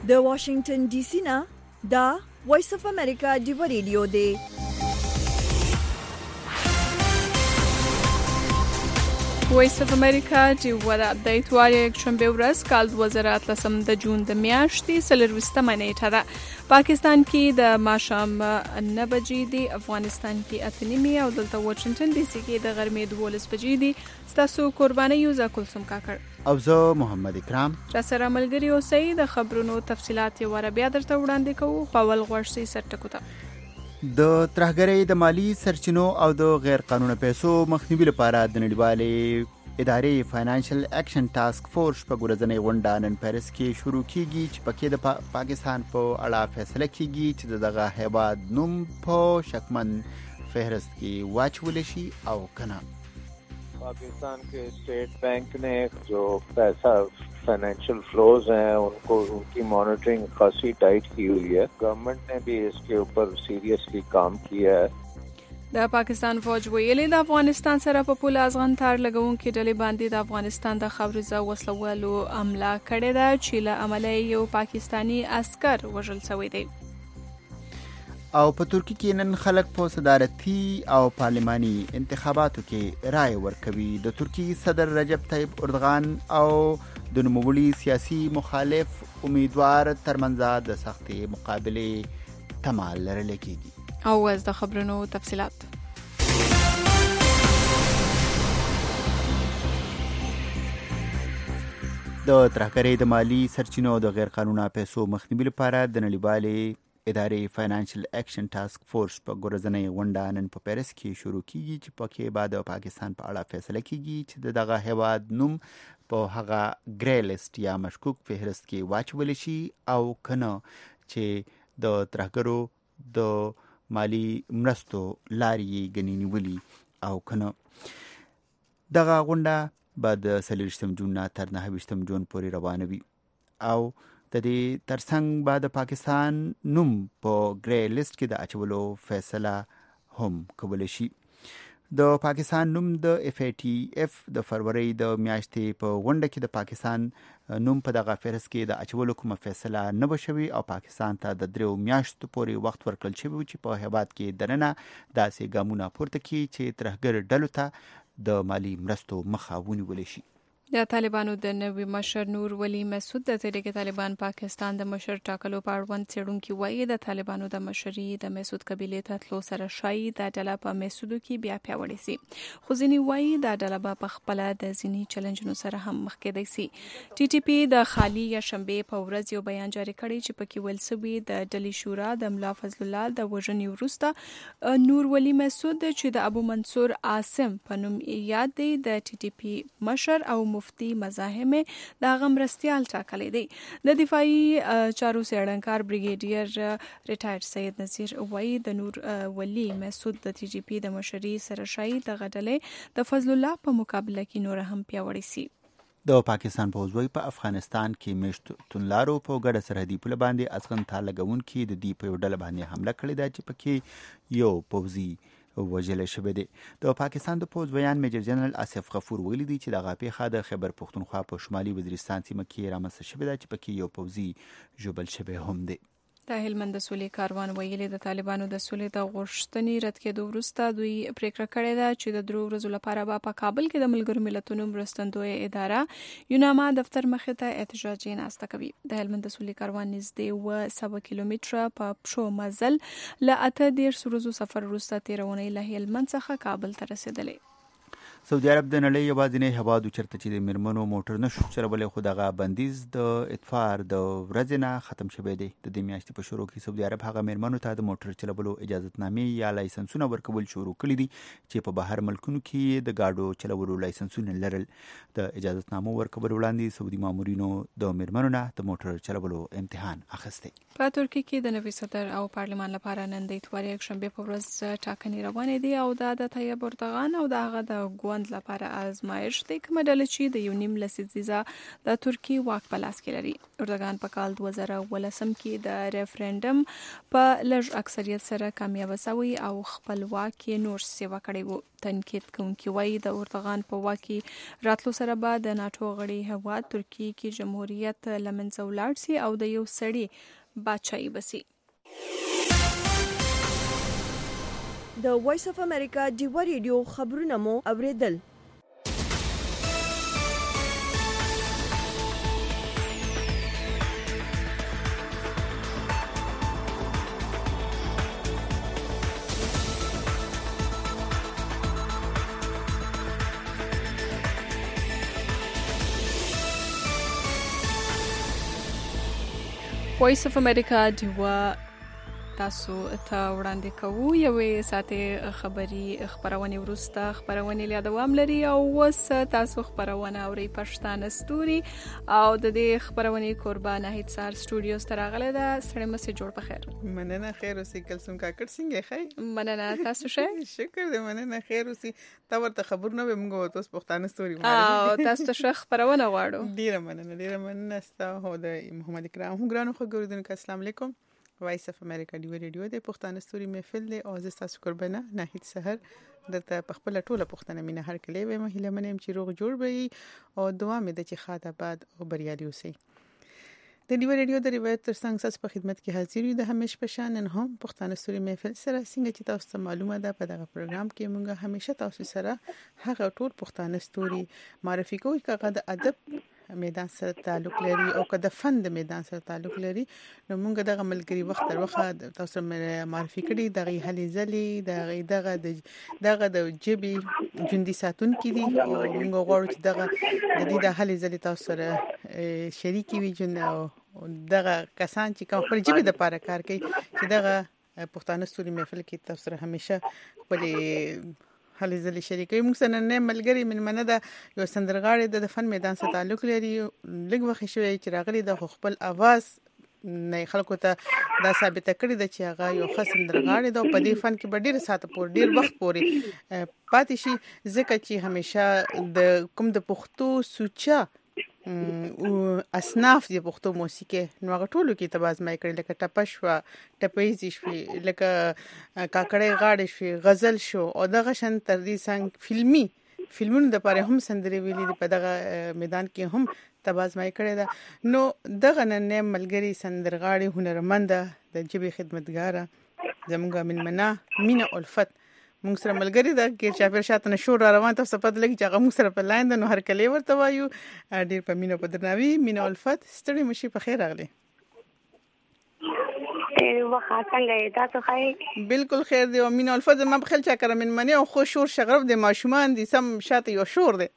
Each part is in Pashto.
د واشنگټن ډي سي نه دا وایس اف امریکا دی ریډیو دی. وایس اف امریکا چې ودا د اتوار یک شنبه ورځ کال 2013 د جون د میاشتې 24مه نیټه ده. پاکستان کې د ماښام 9 بجې دي، افغانستان کې 8:30 او دلته واشنگټن ډي سي کې د غرمې 12 بجې دي. تاسو قرباني یو ځا کلثوم کاکړ او زه محمد اکرام را سره ملګری اوسئ. د خبرونو تفصيلات یې ور بیا درته وړاندې کوو. خپل غوښتي سرټکو ته د ترهګرۍ د مالی سرچینو او د غیر قانوني پیسو مخنیوي لپاره د نړیوالې ادارې فاینانشل اکشن ټاسک فورس په ورځنۍ غونډه نن پیرس کې شروع کیږي چې پکې د پاکستان په اړه فیصله کیږي چې دغه هیواد نوم په شکمن فهرست کې واچول شي او کنه. पाकिस्तान के state bank ने जो पैसा फाइनेंशियल फ्लोज हैं उनको उनकी मॉनिटरिंग खासी टाइट की हुई है. गवर्नमेंट ने भी इसके ऊपर सीरियसली काम किया है. د پاکستان فوج ویلي د افغانستان سره په پوله ازغن تار لګونکې ډلې باندې د افغانستان د خاورزه وسلوالو حمله کړې ده چې له عمله یو پاکستانی عسكر وژل شوی دی. او په ترکیه کې نن خلک په صدارتي او پارلماني انتخاباتو کې رائے ورکوي. د ترکیه صدر رجب طیب اردوغان او د نوموړي سیاسي مخالف امیدوار ترمنځ د سختې مقابلې تمه لرل کېږي. او از د خبرونو تفصيلات د ترهګرۍ د مالی سرچینو او د غیر قانوني پیسو مخنیوي لپاره د نړیوالې ادارې فاینانشل اکشن ټاسک فورس په ورځنۍ غونډه نن په پیرس کې شروع کیږي چې پکې بعد پاکستان په اړه فیصله کیږي چې دغه هیواد نوم په هغه ګری لیست یا مشکوک فهرست کې واچول شي او کنه چې د ترهګرو د مالی مرستو لارې غنی نیولي او کنه. دغه غونډه بعد 23 جون نه تر 29 جون پورې روانه وي او د دې ترڅنګ بعد پاکستان نوم په ګری لیست کې د اچولو فیصله هم کول شي. د پاکستان نوم د FATF د فروری د میاشتې په غونډه کې د پاکستان نوم په دغه فهرست کې د اچولو کومه فیصله نه وشوي او پاکستان ته د 3 میاشتو پورې وخت ورکړل شوی چې په هیواد کې دننه داسې ګامونه پورته کړي چې ترهګر ډلو ته د مالی مرستو مخه ونیول شي. د طالبانو د نوي مشر نور ولی مسعود د تحریک طالبان پاکستان د مشر ټاکلو په اړوند څېړونکي وایي د طالبانو د مشري د مسعود قبیلې ته تلو سره شایي د ډله په مسعودو کې بیا پیاوړې سي. خو ځینې وایي د ډله به په خپله د ځینې چلنجونو سره هم مخ کېدی سي. TTP د خالي یا شنبې په ورځ یو بیان جاری کړی چې پکې ویل شوي د ډلې شورا د ملا فضل الله د وژنې وروسته نور ولی مسعود چې د ابو منصور عاصم په نوم یاد دی د TTP مشر او مفتی مزاحم د غمرستيال ټاکلې دی. د دفاعي چارو څېړنکار بریګیډیر ریټایر سید نصیر وایي د نور ولی مسعود د TTP د مشري سره شایي د غډلې د فضل الله په مقابله کې نور هم پیاوړی سي. د پاکستان پوځوي په افغانستان کې مشت تونلارو په ګډه سرحدي پوله باندې ازغن تار لګونکي د دې په ډله باندې حمله کړې ده چې پکې یو پوځي وژل شوی دی. د پاکستان د پوځ بیان میجر جنرال آصف غفور ویلي دی چې دغه پیښه د خیبر پختونخوا په شمالي وزیرستان سیمه کې رامنځته شوې ده چې پکې یو پوځي ژوبل شوی هم دی. د هلمند د سولې کاروان ویلي د طالبانو د سولې د غوښتنې رد کېدو وروسته دوی پریکړه کړې ده چې د 3 ورځو لپاره به په کابل کې د ملګرو ملتونو مرستندوی اداره یوناما دفتر مخې ته احتجاجي ناسته کوي. د هلمند د سولې کاروان نږدې 100 کیلومتره په پښو مزل له 18 ورځو سفر وروسته تیرونې له هلمند څخه کابل ته رسیدلی. سعودي عرب د نړۍ یوازینی هیواد چېرته چې د میرمنو موټر نشو چلولی خو دغه بندیز د اتفاق د ورځې نه ختم شوی دی. د دې میاشتې په شروع کې سعودي عرب هغه میرمنو ته د موټر چلولو اجازهتنامې یا لایسنسونه ورکول شروع کړي دي چې په بهر ملکونو کې د ګاډو چلولو لایسنسونه لرل. د اجازهتنامو ورکول وړاندې سعودي مامورینو د میرمنو نه د موټر چلولو امتحان اخیستی. په ترکیه کې د نوي صدر او پارلمان لپاره نن د اتوار یک شنبه په ورځ ټاکنې روانې دي او د طیب اردوغان او د هغه د خاوند لپاره آزمایش دی کومه ډله چې د 1.5 لسیزه د ترکی واک په لاس کې لري. اردوغان په کال 2018 کې د ریفرندم په لږ اکثریت سره کامیاب شوی او خپلواک نور سیوا کړی وو. تنقید کوونکي وایي د اردوغان په واک کې راتلو سره به د ناتو غړي هیواد ترکی کې جمهوریت لمنځه ولاړ سي او د یو سړي بادشاہي بسي. د وایس اف امریکا ډیوا ریډیو خبرونه مو اوریدل. وایس اف امریکا ډیوا تاسو ته وړاندې کوو یوې ساعتې خبرونه ورسته خبرونه له دوام لري او وس تاسو خبرونه اوري پښتانه ستوري او د دې خبرونه قربان هیڅ سار سټوډیو ستراغله ده. سړی مسه جوړ په خیر. مننه خیر اوسې کلسم کاکړ څنګه خیر. مننه تاسو شه. شکر دې مننه خیر اوسې. تا ورته خبرونه به موږ تاسو پښتانه ستوري او تاسو ته خبرونه غواړو. ډیره مننه ستاسو د محمد کرام هم ګرانو خو ګوردونکو السلام علیکم. وایس اف امریکا ډیوا ریډیو د پښتانه ستوري محفل دی او زه تاسو قربانه ناهید سحر درته په خپل ټوله پښتنه مینه هر کله به مهله منم چې روغ جوړ وي او دعا مې د چې خاطر بعد او بریالي اوسئ. د ډیوا ریډیو د روایت تر څنګ تاسو په خدمت کې حاضر یو د همیش په شان نه هم پښتانه ستوري محفل سره څنګه چې تاسو ته معلومه ده په دغه پروګرام کې موږ همیشه تاسو سره هغه ټول پښتانه ستوري معرفي کوو چې د ادب میدان سره تعلق لري او که د فن د میدان سره تعلق لري. نو موږ دغه ملګری وخت تر وخت تاسو معرفي کړي دغه هلي ځلې دغه د جبي جندي ساتون کې دي او موږ غواړو چې دغه د دې د هلي ځلې تاسو سره شریکي وي جن او دغه کسان چې کوم خپل جبي د پاره کار کوي چې دغه پښتانه ستوري محفل کې تاسو سره همیشه خپل هلي ځلې شریکي. موږ سره نه ملګری مننه ده یو سندرغاړي د فن میدان سره تعلق لري. لږ وخت شوی چې راغلی د خپل आवाज نه خلکو ته دا ثابت کړی د چې هغه یو ښه سندرغاړي ده په دې فن کې ډیر ساعت پورې ډیر وخت پورې پاتې شي ځکه چې همیشه د کوم د پښتو سوچا او اصناف دی پښتو موسیقي نو هغه ټولو کې تبازمای کړی لکه ټپش وا ټپیزي شوی لکه کاکړې غاړې شوی غزل شو او دغه شن تر دې څنګه فلمونو د پاره هم سندري ویلي په دغه میدان کې هم تبازمای کړی دا. نو دغه نن ملګری سندرغاړي هنرمند د جبي خدمتګار زموږه مننه مینا الفت موږ سره ملګری دا کې چې په شاته نشور روان تاسو په دلګي چې هغه موږ سره په لاین د نو هر کلی ورته وایو ډیر په مینا په درناوي مینا الفت ستړي مشي په خیر راغلی. وخت څنګه تاسو خیر بالکل خیر دی او مینا الفت ما په خل چا کړم من منی او خو شور شغرب د ماشومان دي سم شاته یو شور دی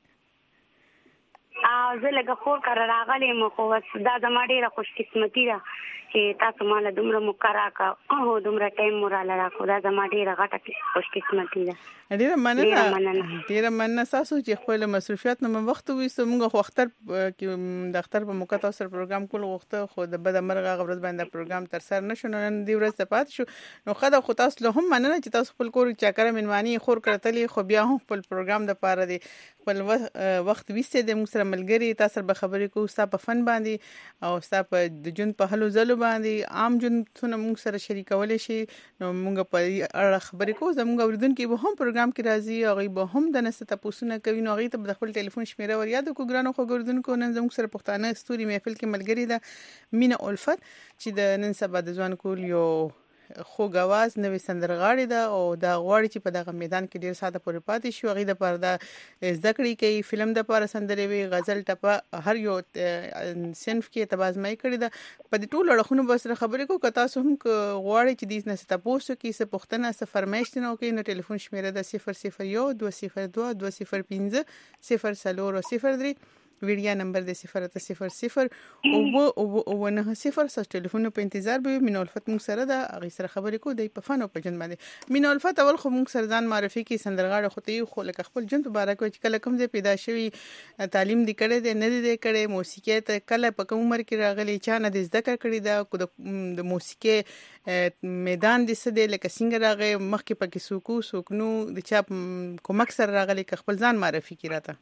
زه لږه خور کار راغلی مو خو دا د ما ډیره خوش قسمتي ده چې تاسو مال دومره مکرا کا او دومره ټایم مورال راکو دا زما ډیره غټه خوش قسمتي ده. ډیره مننه تاسو چې خپل مصروفیت نو وخت وېسو موږ خو اختر کې د اختر په موقع تاسو پروګرام کول غوښته خو د بد مرغه غوړز باندې پروګرام تر سر نشو نن دی ورځ ته پات شو نو خدای خو تاسو له هم مننه چې تاسو خپل کور چا کړم منمانی خور کړتلی خو بیا هم خپل پروګرام د پاره دی خپل وخت وېسته د موږ سره ملګری تاسو به خبرې کوو تاسو په فن باندې او تاسو په د جون په هلو زلو باندې عام جون څونه موږ سره شریکول شي نو موږ په اړه خبرې کوو زموږ اوریدونکو به هم پروګرام کې راځي او به هم د نست تاسو کوي نو هغه ته د خپل ټلیفون شمیره ور یاد کو ګرانو خو اوریدونکو نن زموږ سره پښتانه ستوري محفل کې ملګری ده مینا الفت چې د نن سبا د ځوان کول یو خو غواز نوې سندرغاړي ده او دا غواړي چې په دغه میدان کې ډیر ساده پورې پاتې شي هغه د پردا ذکرې کوي فلم د پاره سندري وي غزل ټپه هر یو صنف کې تبازمای کړی ده په دې ټولو اړخونو به سره خبرې کوو که تاسو هم غواړئ چې دې نه تاسو کې څه پوښتنه څه فرمایش نه کوي نو ټلیفون شمیره ده 001 202 205 0 0 03 ویډیا نمبر د 080 او 90 سره ټلیفون په انتظار به مینه الفت مون سره د هغه سره خبرې کو دی په فن او په جن باندې. مینه الفت اول خو مون سره ځان معرفي کی سندرغاړه خو ته خو لکه خپل جن په باره کې کله کوم ځای پیدا شوی تعلیم دې کړې دې نه دې کړې موسیقي ته کله په کوم عمر کې راغلی چا نه دې زده کړې دا د موسیقي میدان دې څه دی لکه څنګه راغی مخکې پکې سوکنو د چا کومک سره راغلی که خپل ځان معرفي کی راته.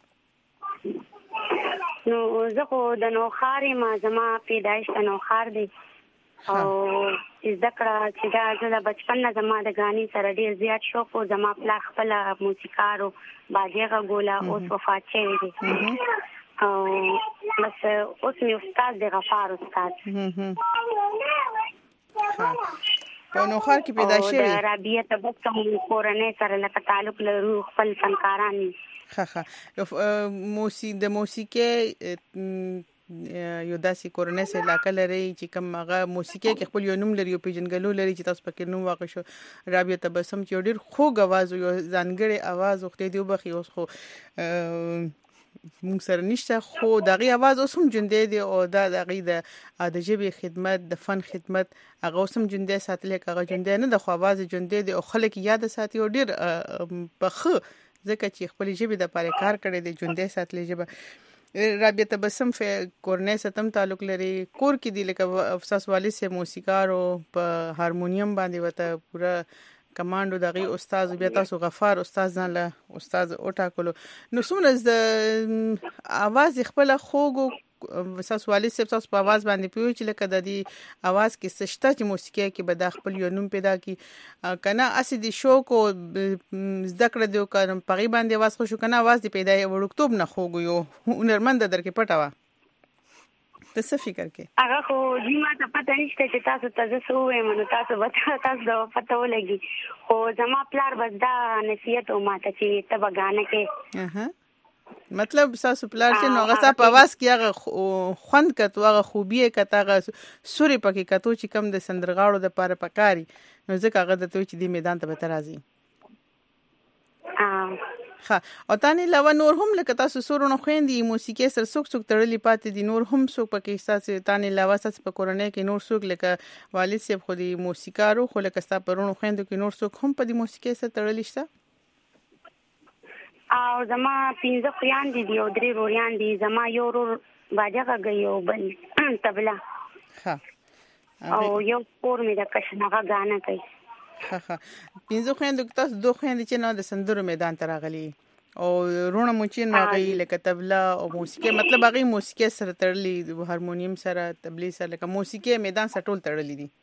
نو زه خو د نوخارې ما زما پیدایش د نوخار دی او زده کړه چې دا زه د بچپن نه زما د غاني سره ډیر زیات شوق او زما پلار خپل موسیقار او باجه غولا اوس وفات شوی دی او بس اوس می استاد دی غفار استاد په نوخار کې پیدا شوی او د رابعه تبسم کورنۍ سره لکه تعلق لرو خپل فنکاران د موسیقي یو داسې کورنۍ سره علاقه لري چې کوم هغه موسیقي کې خپل یو نوم لري او پیژنګلو لري چې تاسو پکې نوم واقع شو رابعه تبسم چې ډېر خوږ आवाज او ځانګړی आवाज وخت دی وبخي اوس خو موږ سره نشته خو دغه आवाज اوس هم ژوندې دی او دغه د ژبې خدمت د فن خدمت هغه اوس هم ژوندې ساتل هغه ژوندې نه د خو आवाज ژوندې دی او خلک یاد ساتي او ډېر بخ ځکه چې خپل ژبې د پاره کار کړی دی ژوندې ساتلې ژبه. رابعه تبسم کورنۍ ستم تعلق لري کور کې دی لکه افساس والد سے موسیقار او په هارمونیم باندې وته پورا کمانډو دغه استاد بیا تاسو غفار استاد ځان له استاد او ټاکلو نو څومره د आवाज خپل خوګو افساس والد صاحب تاسو په आवाज باندې پیو چې لکه د دې आवाज کې سشته چې موسیقي کې به د خپل یو نوم پیدا کی کنه اسی د شوق او زده کړه دیو کارم پغی باندې आवाज خو شو کنه आवाज دی پیدا وړکتوب نه خوګو یو هنرمند درکې پټاوه ته څه فکر کې هغه خو ما ته پته نشته چې تاسو ته څه وې نو تاسو دا پته ولګي خو زما پلار بس دا نصیحت او ماته چې ته بغانه کې مطلب تاسو پلار چې نو هغه په आवाज کې هغه خوند کته هغه خوبي کته هغه سوري پکې کته چې کم د سندرغاړو د پاره پکاري نو ځکه هغه د توې چې د میدان ته به ترازي او تانی لو نور هم لکه تاسو سورونو خويندې موسیقي سره څوک تړلې پاتې دي نور هم څوک پکې احساس تانی لو اساس په کورنۍ کې نور څوک لکه والد صاحب خو دي موسیقارو خو لکه تاسو پرونو خويندو کې نور څوک هم په دې موسیقي سره تړلې شته او زما 15 خويان دي او 3 روریان دي زما یو ورور باجه غي او بل تبلا او یو کور می د کشنغه غانا کوي 15 خويندو تاسو 2 خويندې چې نو د سندرو میدان ته راغلي او رونه موچین راغی لکه تبلا او موسیقي مطلب هغه موسیقي سره تړلې هارمونیم سره تبلی سره لکه موسیقي میدان سره ټول تړلې دي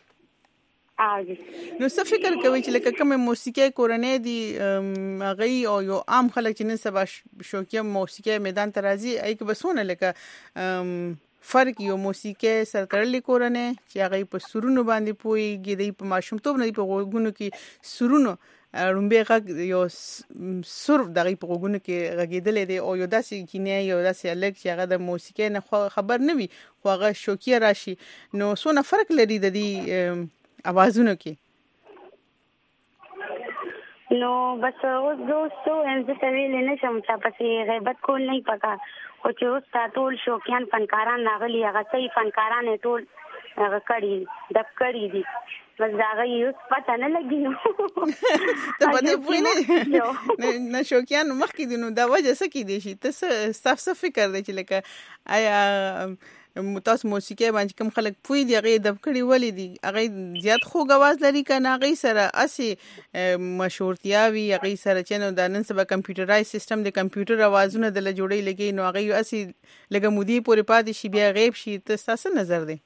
نو څه فکر کوي چې لکه کوم موسیقي کورنۍ دي هغه او یو عام خلک چې نن سبا شوقي موسیقي میدان ته راځي ای که بسونه لکه فرق یو موسیقي سره تړلې کورنۍ چې هغه په سرونو باندې پويږي دی په ماشومتوب نه په غوګونو کې سرونو رومبه غږ یو سر دغه په غوګونو کې غږیدل دي او یو داسې کینه یو داسې الګ چې هغه د موسیقي نه خبر نه وي خو هغه شوقي راشي نو څونه فرق لري د دې आवाजونو کې نو بس اوس دوستو انځ ته ویل نه شم چې پسې غیبت کول نه پکا او چې اوس ټول شوقیان فنکاران راغلي هغه صحیح فنکاران ټول هغه کړي د کړي دي بس هغه یو پته نه لګي ته باندې پوینه نه شوقیان مخکې دي نو دا وجه څه کې دي شي ته صاف فکر دی چې لکه آیا تاسو موسیقي باندې کوم خلک پوي دی هغه د کړي ولې دي هغه زیات خوږ आवाज لري کنه هغه سره اسی مشهورتیا وی هغه سره چې نو د نن سبا کمپیوټرایز سیستم د کمپیوټر आवाजونه د لجوړي لګي نو هغه اسی لګه مودي پورې پاتې شي بیا غیب شي ته تاسو نظر دی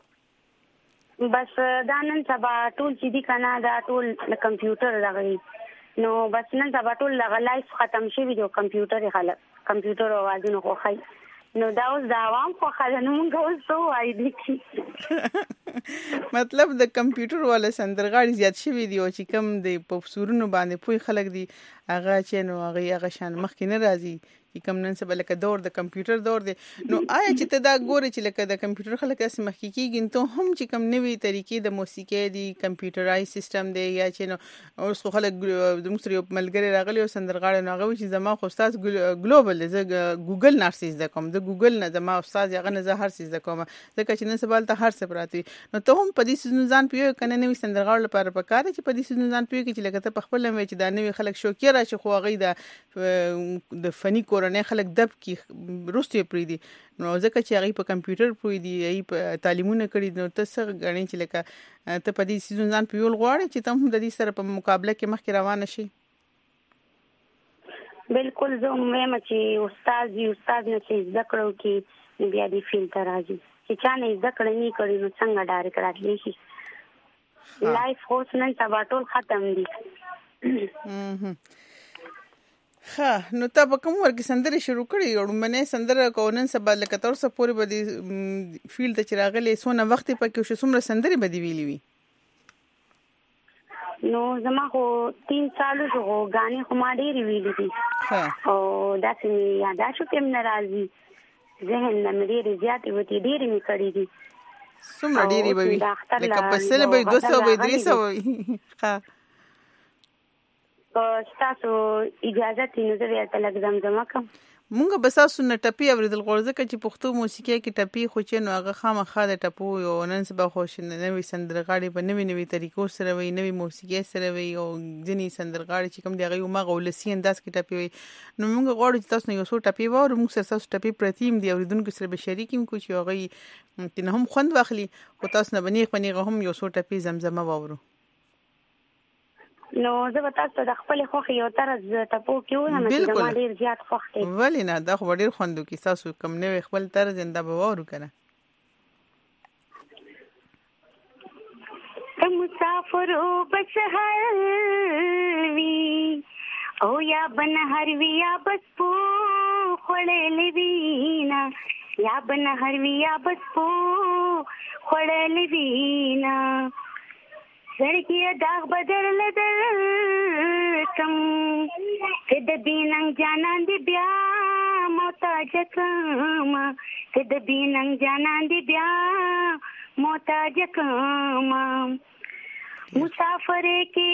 بس دا نن سبا ټول چې دي کنه دا ټول د کمپیوټر راغلي نو بس نن سبا ټول لایف ختم شي ویډیو کمپیوټر आवाजونه خو خای نو دا اوس دا عوام خو خلنو موږ اوس سو وای دي مطلب د کمپیوټر والا سندرغاړي زیات شوی دی او چې کم د پوپسورونو باندې پوي خلک دي هغه چې نو هغه شان مخکې نه راځي کوم نن څه بلکې دور د کمپیوټر دور دی نو آیا چې ته دا ګوري چې لکه د کمپیوټر خلک اسې مخکې کېږي ته هم چې کوم نوې طریقې د موسیقي دی کمپیوټرایز سیستم دی یا چې نو اوس خو خلک د موږ سره یو ملګری راغلی او سندرغاړی نو هغه چې زما خو استاد ګلوبل زه ګوګل نارسیز د کوم د ګوګل نه زما استاد هغه نه زه هر څه د کوم ځکه چې نن سبا ته هر څه پراتی نو ته هم په دې سيزون ځان پیو کنه نوې سندرغاړو لپاره پکاره چې په دې سيزون ځان پیو چې لکه ته په خپل مې چې دا نوې خلک شوکې راشي خو هغه د فني کورنۍ خلک دب کی روستي پری دي نو ځکه چې هغه په کمپیوټر پوي دي ای په تعلیمونه کړی نو ته څه غنې چې لکه ته په دې سيزون ځان پیول غواړي چې ته هم د دې سره په مقابله کې مخکې روان شي بالکل زه مې چې استاد نه چې ذکرو کې بیا دې فیل ته راځي چې چا نه ذکر نه کړی نو څنګه ډایرکټ راتلی شي لایف هوس نن سبا ټول ختم دي نو تا په کوم ورګي سندره شروع کړې او منه سندره کونن سبا لکه تر څو پوری بدی فیلډ ته چراغلې سونه وخت پکې شو سمره سندره بدی ویلې وی نو زما خو 3 سال شو غانې خو ما ډېری ویلې دي او داسې یاداشو کې ناراضي ذهن نه مې ډېری زیاتې وتی ډېری مې کړې دي سمره ډېری به وي لکه په سل به 200 به 300 ها تاسو اجازه تینو زه ورته لږ زمزمه کوم مونږ به تاسو نه ټپي اوریدل غواړو ځکه چې پښتو موسیقي کې ټپي خو چې نو هغه خامخا د ټپو یو نن سبا خوښ نوې سندرغاړي په نوې طریقو سره وي نوې موسیقي سره وي او ځینې سندرغاړي چې کوم دی هغه مغه ولسی انداز کې ټپي وي نو مونږ غواړو چې تاسو یو څو ټپي وره موږ سره تاسو ټپي پرتیم دی اوریدونکو سره به شریکیم کو چې هغه چې هم خوند واخلي او تاسو نه بنیغه هم یو څو ټپي زمزمه وورو نو زه به تاسو د خپل خوښ یو طرز ټپو کې وایم چې ما ډیر زیات خوښ دی ولې نه دا خو ډیر خوندو کې تاسو کوم نه خپل طرز انده به وورو کنه مسافر او بسهر وی او یا بنهر وی یا بس پو خړلې وینا یا بنهر وی یا بس پو خړلې وینا زړګي داغ بدل لدل کم کد بیننګ جانان دی بیا محتاج کم کد بیننګ جانان دی بیا محتاج کم مسافر کې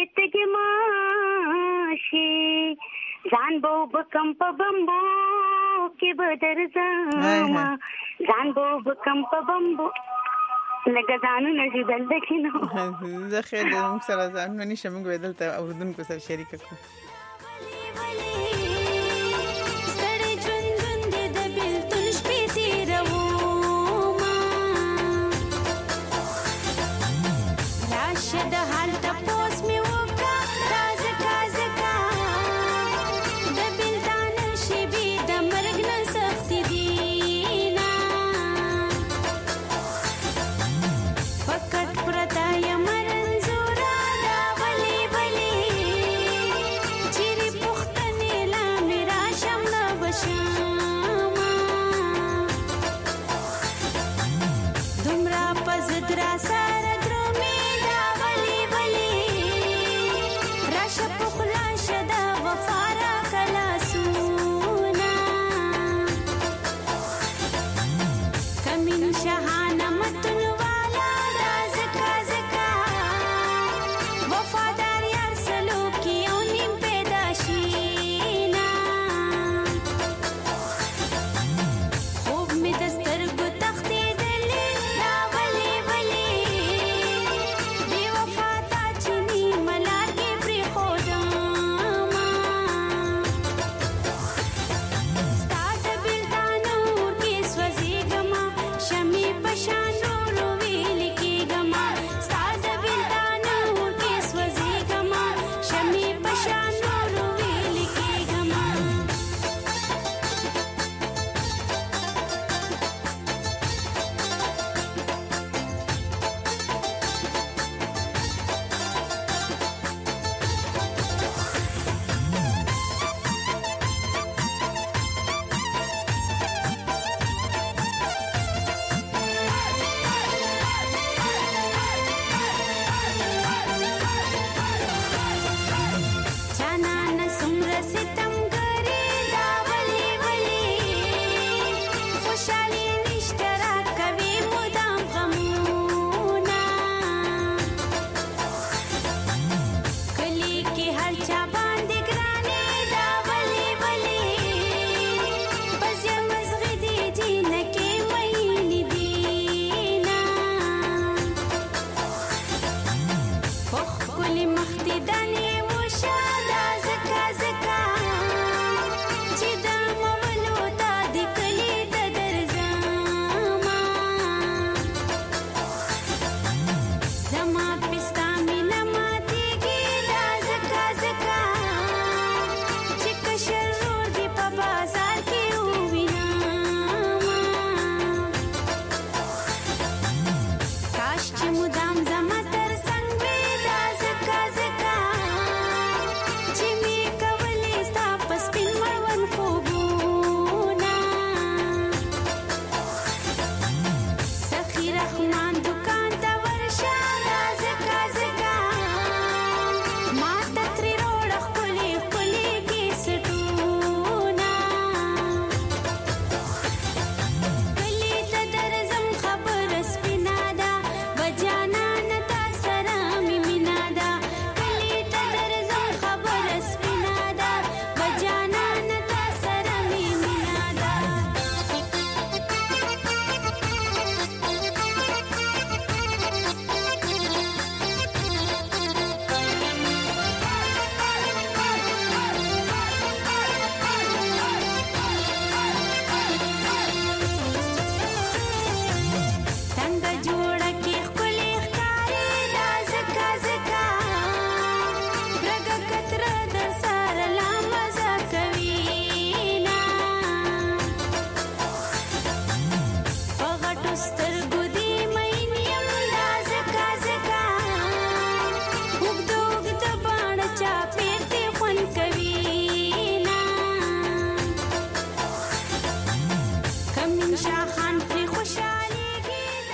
تګماشي ځان بو بکم په بمبو کې بدر زما ځان بو بکم په بمبو لکه ځانو نشي دلته کینو زه خیر دې موږ سره ځانو نشم موږ دلته اوردونکو سره شریک کړو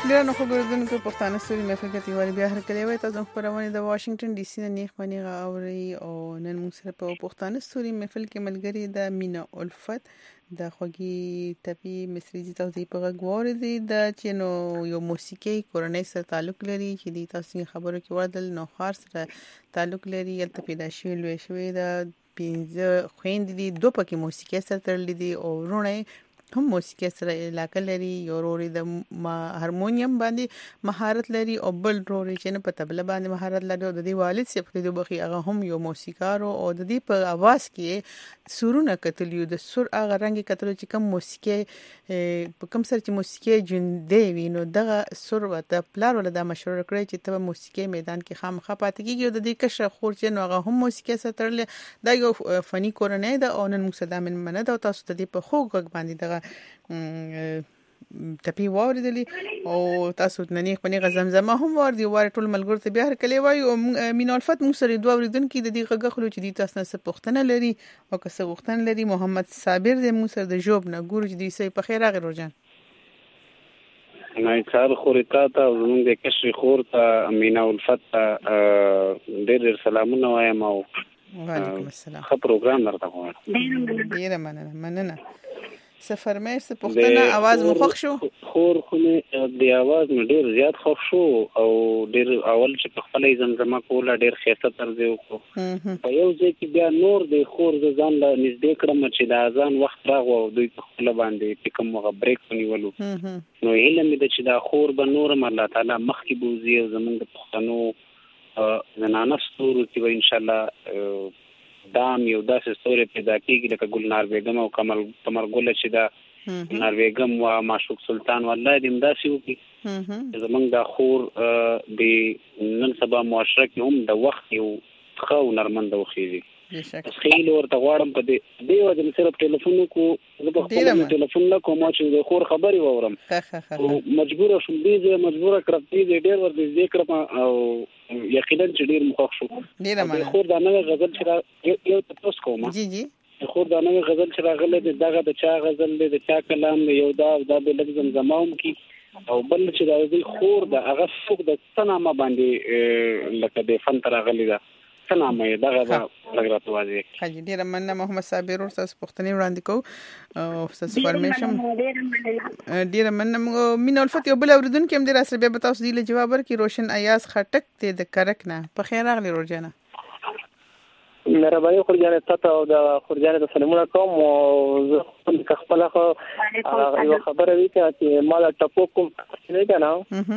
ډیرو خبردونکو پښتانه ستوري محفل کې تیوالي بیا هر کله وای تاسو خبرونه د واشنگټن ډي سي نه نیخ باندې غاوري او نن موږ سره په پښتانه ستوري محفل کې ملګری د مینا الفت د خوږی ټپی مصریزي تاسو په غوړې دي د چینو یو موسیقي کورنۍ سره تعلق لري چې د تاسو خبرو کې ودل نو خاص سره تعلق لري یلته پیدا شوی د 15 خويند دي دوه پکې موسیقي سره تړلې دي او ورونه هم موسیقي سره علاقه لري یو روري د هارمونیم باندې مهارت لري او بل روري چې نه په تبله باندې مهارت لري او د دې والد سي په دې بخي هغه هم یو موسیقار او د دې په आवाज کې سورونه کتلیو د سور هغه رنګ کتلو چې کوم موسیقي په کوم سره چې موسیقي جوندې وینو دغه سور وته پلار ول د مشهور کړی چې ته موسیقي میدان کې خامخا پاتې کیږي او د دې کشه خور چې نو هغه هم موسیقي سره تړل دا یو فني کورنۍ ده او نن موږ صدا من منه دا تاسو ته دې په خوګ باندې دغه ټپی واردلی او تاسو نن یې پنی غزمزمه هم واردی واره ټول ملګر ته بیا هر کله وای او مين الفت موږ سره دوه اوریدونکو د دې غغخلو چې د تاسو نه پښتنه لري او که څه وختن لري محمد صابر د موږ سره د جوب نه ګورو چې دې سي په خیر راغی روزان نه کار خورتا ته زموږ د کشري خور ته مینا الفت ډېر سلامونه وایم او وعلیکم السلام خو پروګرام درته کوم ډېر مننه سفرمایش څه پښتنه आवाज مخخ شو خور خو د आवाज مې ډېر زیات خوښ شو او ډېر اول چې په خپل زمزمه کوله ډېر خیسه تر دی کو په یو ځای کې بیا نور د خور ځان له نږدې کړم چې د اذان وخت راغو او دوی په خپل باندې کوم وغه بریک ونیولو نو علم دې چې دا خور به نور الله تعالی مخکې بوزي او زمونږ د پښتنو زنانه ستورو چې ان شاء الله دام یو داسې ستوري پیدا کیږي لکه ګلنار بیگم او قمر ګل چې دا ګلنار بیگم او معشوق سلطان والله دې امداسي وکي زمونږ د خور د نن سبا معاشره کې هم د وخت یو خو نرمند وخیږي خیل ورته غواړم په دې وجه مې صرف ټلیفون کو زه په خپل ټلیفون نه کوم چې د خور خبري وورم مجبور شوم دې مجبور کړم دې ډېر ور دې کړم او یقینا چې ډېر مخ شو خور دا نه غزل چې یو تاسو کوم جی خور دا نه غزل چې راغله دغه د چا غزل د چا کلام یو دا به لږ زمام کی او بل چې دا د خور د هغه څوک د سنامه باندې لکه د فن تر غلی دا سلام دغه راغراته واځي حاجی ډیر مننه محمد صابر ور تاسو پښتني وړاندې کو او تاسو فرمیشن ډیر مننه مين الفت یو بل اوریدونکو هم در سره به تاسو دی له جواب ورکړي روشن ایاز خټک ته د کرک نه په خیر راغلی روزانه مهرباني خورجانه تاسو او د خورجانه د سلامونه کوم او زه خپل خو یو خبره وی چې مال ټاپو کوم نه کنه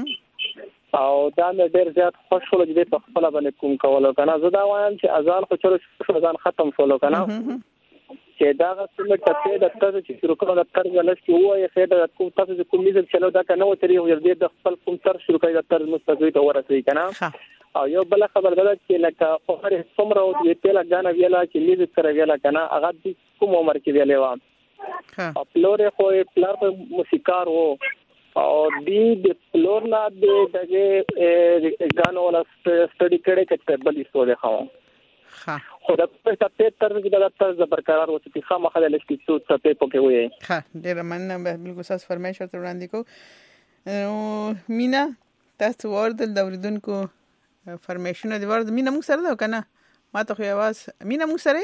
او دا مې ډېر زیات خوش شول چې په خپل باندې کوم کولو کنه زه دا وایم چې اذان خو چلو اذان ختم شول کنه چې دا څنګه ټپه د تاسو چې شروع کړو د تر غلط کې وایي چې دا تاسو چې کوم میزل چلو دا کنه و ترې یو دې د خپل کوم تر شروع کړی د تر مستقوي ته ورسېږي کنه او یو بل خبر ده چې لکه خبره څومره او دې ته لګانه ویلا چې میز سره ویلا کنه هغه د کوم عمر کې ویلې و خپلوره خو پلار موسیقار وو او د فلور نه دغه غانو ولا سټډي کړي چې بل څه ده خو خو دا په تاسو تر دې د تاسو برقرار وو چې خامخا د لښتې څو څه په کې وي ها ډیر مننه بالکل تاسو فرمایش ته وړاندې کو مینا تاسو ورته د اوریدونکو فرمیشن دی ورته مینا موږ سره ده کنه ما ته خو आवाज مینا موږ سره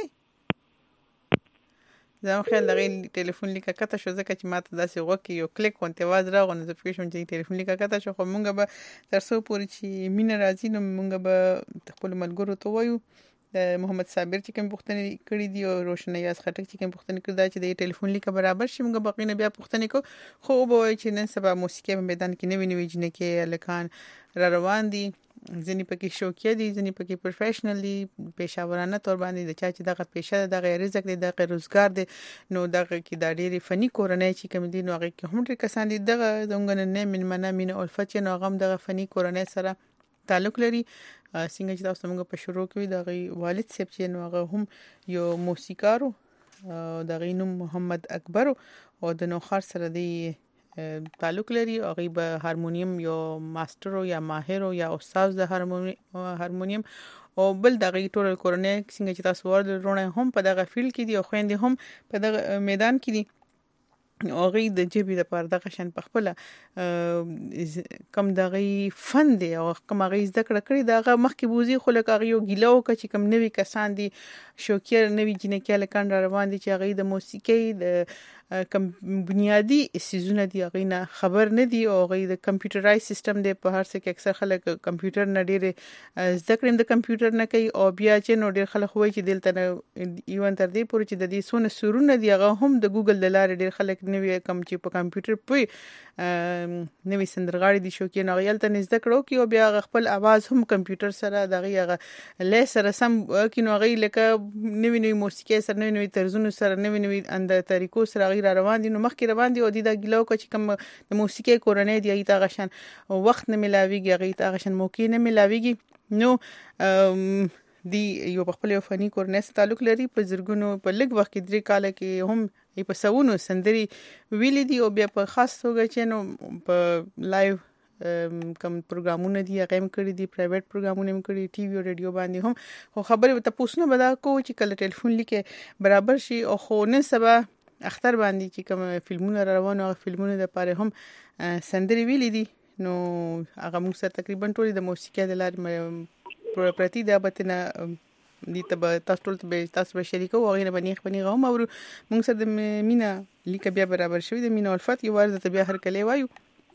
زما خیال دغه ټلیفون لیکه کته شو ځکه چې ماته داسې وکی یو کلیک وانت आवाज راغو نوټیفیکیشن چې ټلیفون لیکه کته شو خو مونږ به ترڅو پورې چې مين راځي نو مونږ به خپل ملګرو ته وایو محمد صابر چې کوم پوښتنه کړې دی او روشن یاز خټک چې کوم پوښتنه کړې دا چې د ټلیفون لیکه برابر شي مونږ باقي نه بیا پوښتنه کو خو به چې نن سبا موسیقي په میدان کې نوې جنې کې الکان را روان دي ځنی پکې شوقي دي ځنی پکې پروفیشنل دي پیشاورانه تور باندې د چا چې دغه پیشه دغه رزق دی دغه روزګار دی نو دغه کې د ډېری فني کورنۍ چې کوم دي نو هغه کې هم ډېر کسان دي دغه زمونږ نه مننه مين الفت نو غم دغه فني کورنۍ سره تعلق لري څنګه چې تاسو موږ په شروع کې دغه والد صاحب چې نو هغه هم یو موسیقارو دغه نوم محمد اکبر او د نوخار سره دی تعلق لري او غیب هارمونیم یو ماستر یا ماهر یا استاد د هارمونیم او بل دغه ټول کورنۍ څنګه چې تاسو ورته رونه هم په دغه فیلډ کې دي او خويندې هم په دغه میدان کې دي هغه د جيبي د پاره د قشن په خپل کم دغه فن دی او کوم هغه زده کړی دغه مخکې بوزي خو لکه هغه یو ګیلو چې کم نوی کسان دي شوکیر نوی جنکه لکان روان دي چې هغه د موسیقي د کم بنیادی سيزونه دي هغه نه خبر نه دي او هغه د کمپیوټرایز سیستم دی په هر څه کې اکثر خلک کمپیوټر نه ډېر زده کړم د کمپیوټر نه کوي او بیا چې نو ډېر خلک وایي چې دلته ایون تر دې پورې چې د دې سونه سرونه دي هغه هم د ګوګل د لارې ډېر خلک نوی کم چې په کمپیوټر په نوی سندرغاړي دي شو کې نو یلته نزد کړو کې او بیا خپل आवाज هم کمپیوټر سره دغه هغه لیسر سم کې نو هغه لکه نوی موسیقي سره نوی طرزونو سره نوی اند طریقو سره غیر روان دي نو مخکې روان دي او د ګلو چې کوم د موسیقي کورنۍ دی ایت غشن وخت نه ملاويږي غیت غشن موقع نه ملاويږي نو دی یو خپل فني کورنۍ سره تعلق لري په زرګونو په لږ وخت کې 3 کال کې هم په سونو سندري ویلي دي او بیا په خاص توګه چې نو په لایو کم پروګرامونه دي هغه هم کړی دي پرایویټ پروګرامونه هم کړی ټي وي او رادیو باندې هم خو خبره ته پوښتنه بدا کو چې کله ټلیفون لیکه برابر شي او خو نن سبا اختر باندې چې کوم فلمونه روانو فلمونه د پاره هم سندري ویلي دي نو هغه موږ سره تقریبا ټول د موسیقي د لارې پرتی د بتنه دي ته تاسو به شریکو او غیر باندې خپل غوم او موږ سره د مینا لیک بیا برابر شوی د مینا الفت یو ورته بیا هر کله وایو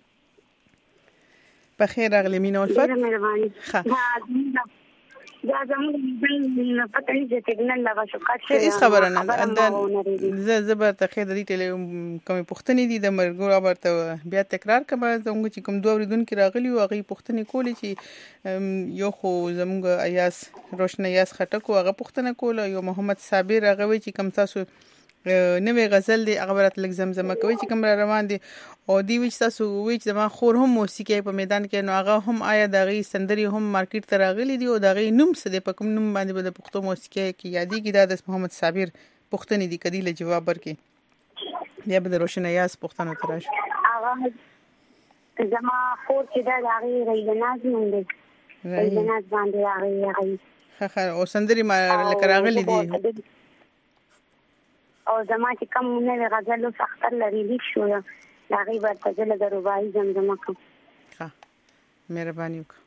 په خیر اغلی مینا الفت ها دا زموږ پته نه چې سیګنال لا شوکات شي هیڅ خبره نه زه به ته خیر د ټلی کوم پښتنې دي د مرګور ورته بیا تکرار کما زموږ چې کوم دوه ورډون کې راغلی او هغه پښتنې کولې چې یو خو زموږ ایاس روشن ایاس خټکو هغه پښتنه کول یو محمد صابر هغه چې کوم تاسو نوې غزل دی هغه برات لګ زمزمه کوي چې کوم روان دي او دی وچ تاسو وچ زما خور هم موسیقي په میدان کې نو هغه هم آیا دغه سندري هم مارکیټ ته راغلي دي او دغه نوم څه دی په کوم نوم باندې د پښتو موسیقي کې یادې کې د محمد صابر پښتني دي کدی له جواب ورکې بیا به روشن ایاس پښتنو تراش هغه زما خور چې دا هغه ریلناز نوم دی ریلناز باندې هغه خیر او سندري ما لکه راغلي دي او زما چې کوم نوې غزل او اختر لري لیک شو دا غي ورته زله د رباعي زمزمه کوم ها مهرباني وکړه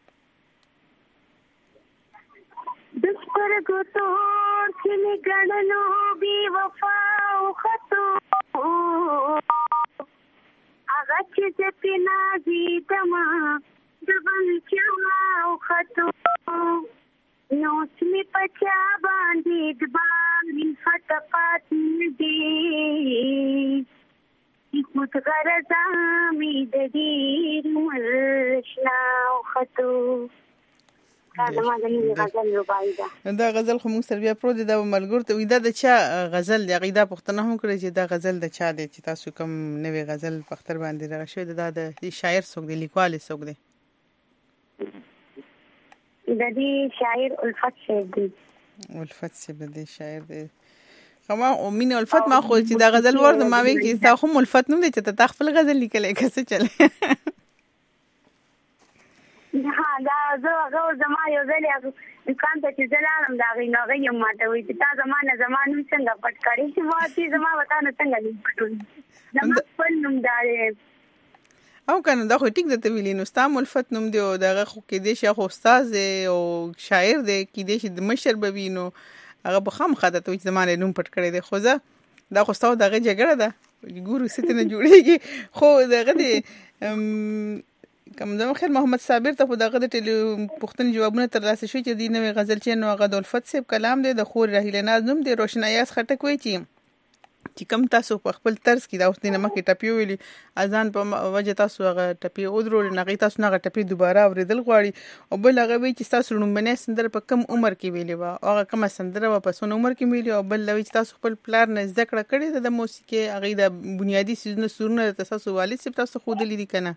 د سترګو تور چې می ګڼلو بي وفا او خطو هغه چې په نازي دما د بنچا او خطو نو سمي پچا باندې د باندې فتپات دي خود غرض می د دې مرشنا او خطو دا ما د غزل رباعي دا غزل خو موږ سره بیا پرو دي دا ملګر ته ودا د چا غزل دی غیدا پښتنه هم کړی چې دا غزل د چا دی چې تاسو کوم نوې غزل پختر باندې راغشوي دا د شاعر څوک دی لیکوال څوک دی د دې شاعر الفت شعر دی الفت سی به دې شاعر دی خما او مين الفت ما خو چې دا غزل ورته ما وی چې تا خو الفت نوم دی چې تا خپل غزل لیکلې کسه چله دا زه زما یو ځل دکان ته چې زلالم دا غي نو غي ماته وي چې تا زمانه څنګه پټ کړی چې ما چې زما وطن څنګه لیکټو زما خپل نوم دا او کنه دا خو ټیک د تویلې نو ستا ملفت نوم دی او دغه خو کې دی شیخ استاد او شاعر دی کې دی چې د مشر بوي نو هغه په خام خاطر ته چې زمانه نوم پټ کړی دی خو زه دا خو ستاسو دغه جګړه ده ګورو ستنه جوړیږي خو دغه دی کوم زمو خیر محمد صابر ته دغه د پښتون جوابونه ترلاسه شوی چې د نوې غزل چې نو هغه د الفت صاحب کلام دی د خور رحیل ناز نوم دی روشن ایاس خټک وی چې کوم تاسو په خپل طرز کې دا اوس نه مکه ټپی ویلي اذان په وجه تاسو هغه ټپی ودرول نه تاسو نه ټپی دوباره اوریدل غواړي او بل هغه وی چې تاسو لومبنه سندر په کم عمر کې ویلي وا هغه کوم سندر په سن عمر کې ویلي او بل لوي چې تاسو خپل پلار نه زده کړه کړې د موسیقي هغه د بنیادی سيزونه سرونه تاسو والد سپ تاسو خود لیدي کنه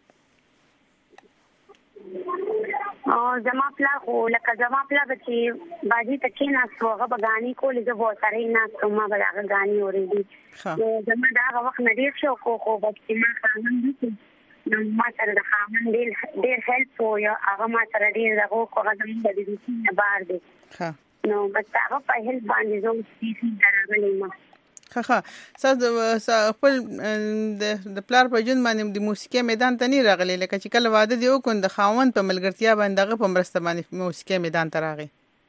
او زما پلا خو لکه زما پلا چې باجی تکې نه سوغه بغانی کولې زه وو سره نه کومه بلاغه غانی اورېدي نو زما دا وخت نه ډیر شو خو بچی ما خامن دي نو ما سره د خامن ډیر هیلپ وو هغه ما سره ډیر دغه کو غزم د دې نه بار دي نو بس هغه په هیلپ باندې زه سپیسی درغلې ما ښه خپل د پلار په جون باندې د موسیقي میدان ته نه راغلی لکه چې کله واده دی وکړ د خاوند په ملګرتیا باندې هغه په مرسته باندې موسیقي میدان ته راغی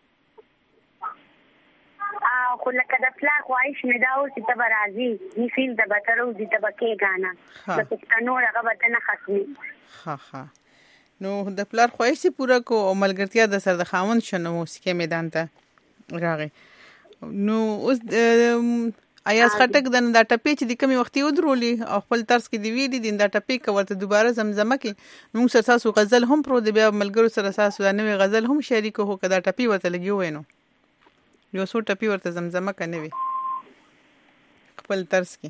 خو لکه د پلار خواهش مې دا و چې ته به راځي نی فیل د بترو دي ته به کې غانا د پښتنو هغه وطن خاصني ها نو د پلار خواهش پوره کو او ملګرتیا د سر د خاوند شنو موسیقي میدان ته راغی نو اوس ایاز خټک د دا ټپې چې د کمی وختي ودرولي او خپل طرز کې دی ویلي د دا ټپې کورته دوباره زمزمه کې موږ سره تاسو غزل هم پرو دی بیا ملګرو سره تاسو دا نوې غزل هم شریک هو کدا ټپې ورته لګي وینو یو څو ټپې ورته زمزمه کنه وي خپل طرز کې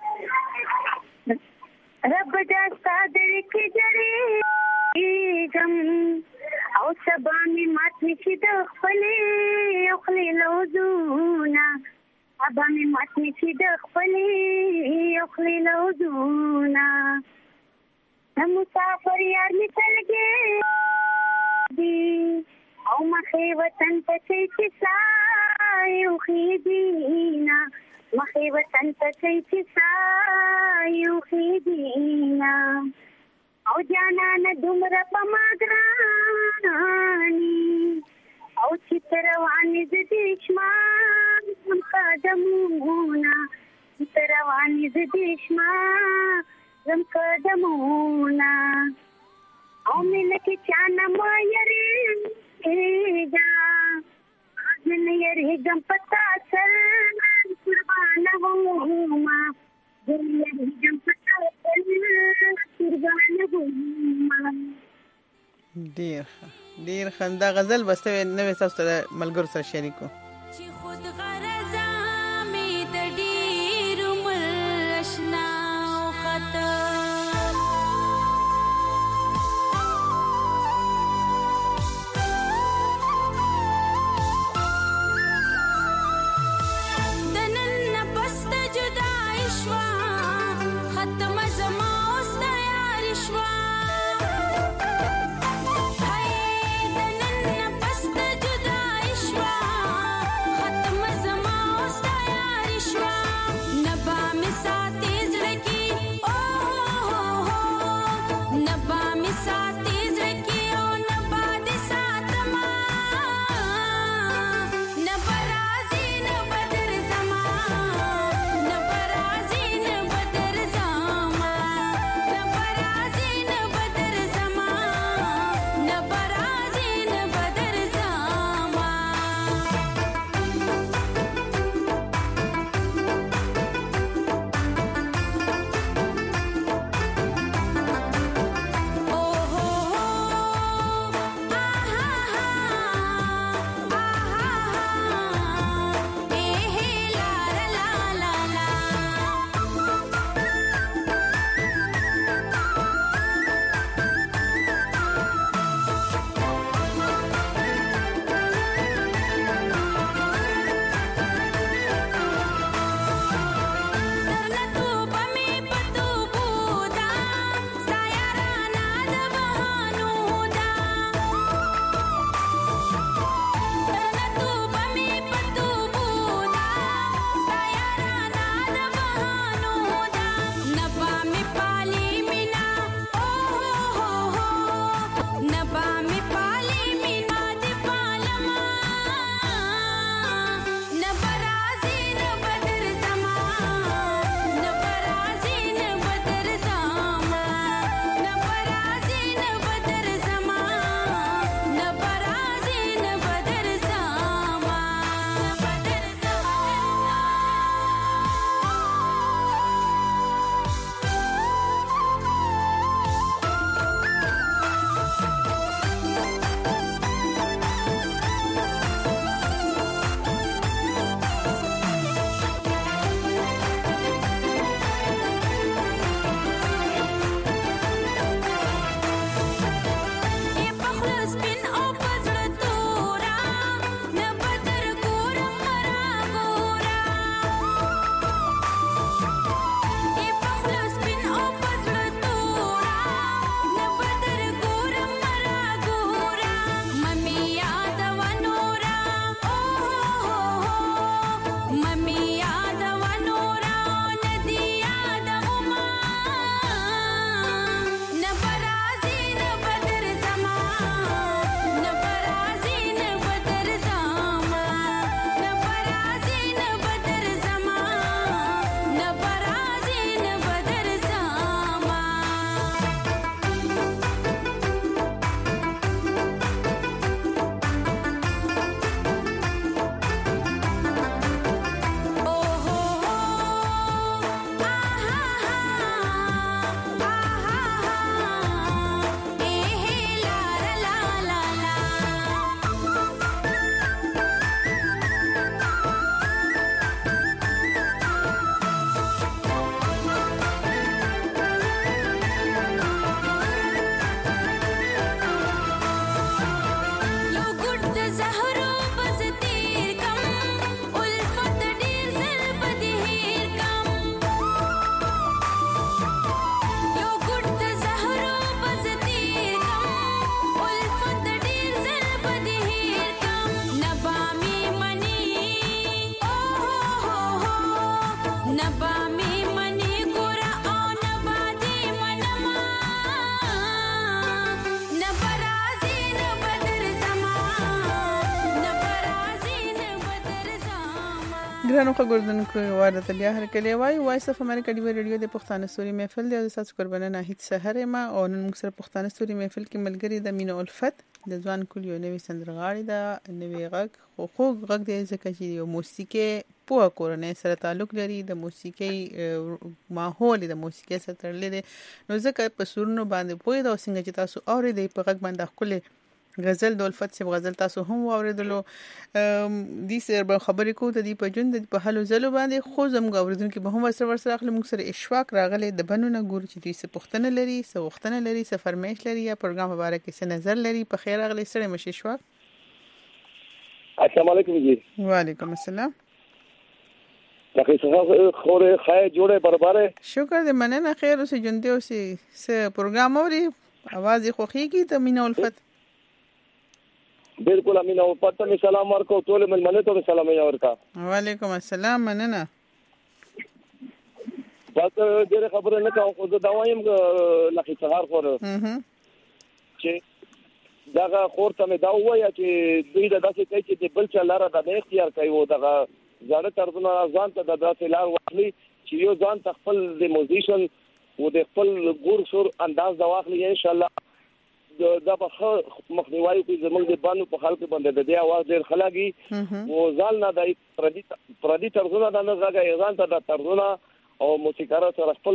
رب دا صادر کې جری غم او سبا می مات نشي د خپلې خپلې لوزونا ابا می مات نشي د خپلې خپلې لوزونا مسافر یار می تلګي دی او مخې وطن ته چې سایو خېدینا مخې وطن ته چې سایو خېدینا او جانا نه دومره په ماګرانی او چې روانې د دشمن قدمونه چې روانې د دشمن زم قدمونه او مینه کې چانه ما یریږه ځن یریږم پتا سر قربانه وما ځن یریږم پتا سر قربانه وما ډیر خندا غزل بسته نوې تاسو سره ملګرو سره شریکو چې خود غرضا می د ډیر ملشنا خطا ګرانو خبردونکو وارد بیا هر کله وایس اف امریکا دی ریډیو د پښتانه ستوري محفل دی تاسو قربانه ناهید سحر ما او نن موږ سره پښتانه ستوري محفل کې ملګری د مینه الفت د ځوان کول یو نوې سندرغاړي دا نوې غږ خو غږ دی ځکه چې یو موسیقي په کورنۍ سره تعلق لري د موسیقي ماحول د موسیقي سره تړلې دی نو ځکه په سورونو باندې پوي دا څنګه چې تاسو اورئ په غږ باندې خپل غزل د الفت سی غزل تاسو هم واوریدلو دې سره خبرې کوو د دې په جون د په حلو زلو باندې خو زموږ اوریدونکو به هم ورسره اخلي موږ سره اشفاق راغلي د بنونه ګور چې دوی څه پوښتنه لري څه وختنه لري څه فرمایش لري یا پروګرام مبارک څه نظر لري په خیر راغلي سره مش اشفاق السلام علیکم جی وعلیکم السلام تاسو خوره خای جوړه برابره شکر دې مننه خیر اوسې جون دې اوسې څه پروګرام اوري आवाज خوخيږي ته مینه الفت بالکل امینه او پته می سلام ورکو ټول ملمنه ته سلام یې ورکا وعلیکم السلام مننه بس ډېر خبره نه کوم خو دا وایم لکه سهار خور چې دا خور ته مې دا وایا چې دوی د داسې کوي چې بل چا لاره د اختیار کوي او دا ځاړه ترونه ځان ته د داسې لار واخلي چې یو ځان ته خپل د موزیشن او د خپل ګور شور انداز دا واخلي ان شاء الله دا به مخنیوي کوي زموږ د بانو په خلکو باندې د دې आवाज ډېر خلاګي او ځال نه د پردي طرزونه د نه زګا ایران ته د طرزونه او موسیقار سره خپل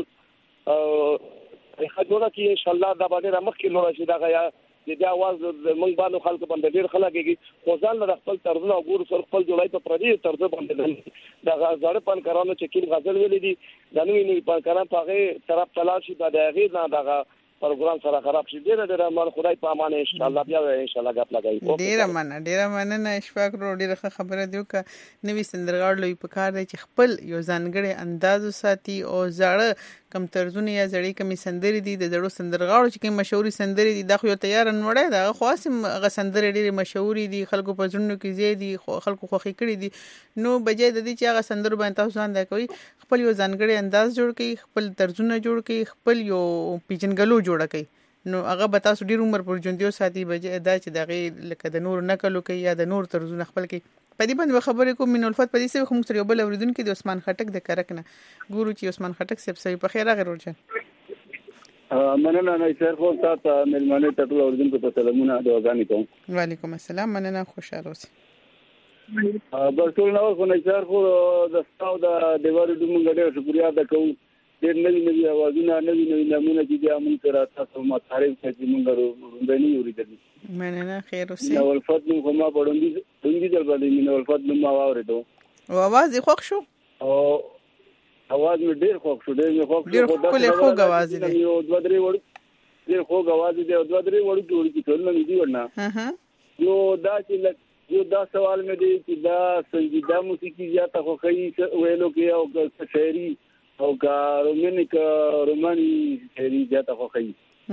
خدونه کې ان شاء الله دا باندې مخکې لور شي دا غیا د دې आवाज زموږ بانو خلکو باندې ډېر خلاګي او ځال نه خپل طرزونه او ګور سره خپل جوړای په پردي طرز باندې دا زړه پن کارانو چې کیم غزل ویلې دي د نوې پن کاران په هغه طرف تلاشي د هغه نه دغه پروګرام سره خراب شي ډېر مال خدای په امان ان شاء الله بیا ان شاء الله غپ لګای ډېر مننه اشفاق رو ډېر خبره دیو ک نوې سندرغاړ لوي په کار دی چې خپل یو ځانګړي انداز ساتي او زړه کم طرزونه یا زړی کمی سندري دي د زړو سندرغاړو چې کوم مشهوري سندري دي دا خو تیار نوړې دا خاصم غسندري ډېر مشهوري دي خلکو په ژوندو کې زیدي خلکو خوخي کړی دي نو بجې د دې چې هغه سندر باندې تاسو ځان دا کوي خپل یو ځانګړي انداز جوړ کړي خپل طرزونه جوړ کړي خپل یو پیجنګلو جوړ کړي نو هغه به تاسو ډیر عمر پر ژوندیو ساتي بجې دا چې دغه لکه د نور نکلو کوي یا د نور طرزونه خپل کوي په دې باندې خبرې کوم مين الفت په دې څه کوم سره یو بل اوریدونکو د عثمان خټک د کرکنه ګورو چې عثمان خټک سب سوي په خیر راغلی ورچن مننه نه سر خو تاسو ملمنه ته ټول اوریدونکو ته سلامونه د وګانی کوم وعلیکم السلام مننه خوشاله اوسئ برټول نو خو نه سر خو د ستاو د دیوار د مونږ ډېر شکریا ادا کوم ډېر نوی اوازونه نوی نمونه چې موږ سره تاسو ما تعریف کوي موږ روندنی اوریدل مننه خیر اوسئ نو الفت نو ما پړوندې دل باندې نو الفت نو ما واورېدو او आवाज یې خوښ شو او आवाज مې ډېر خوښ شو ډېر خوښ ډېر خوږ आवाज دی یو دوه درې وړ ډېر خوږ आवाज دی او دوه درې وړ جوړ کی ټول مې دی ورنه یو دا چې یو دا سوال مې دی چې دا سنجیده موسیقي زیاته خوخی ویلو کې او شاعري او کا روماني شاعري زیاته خوخی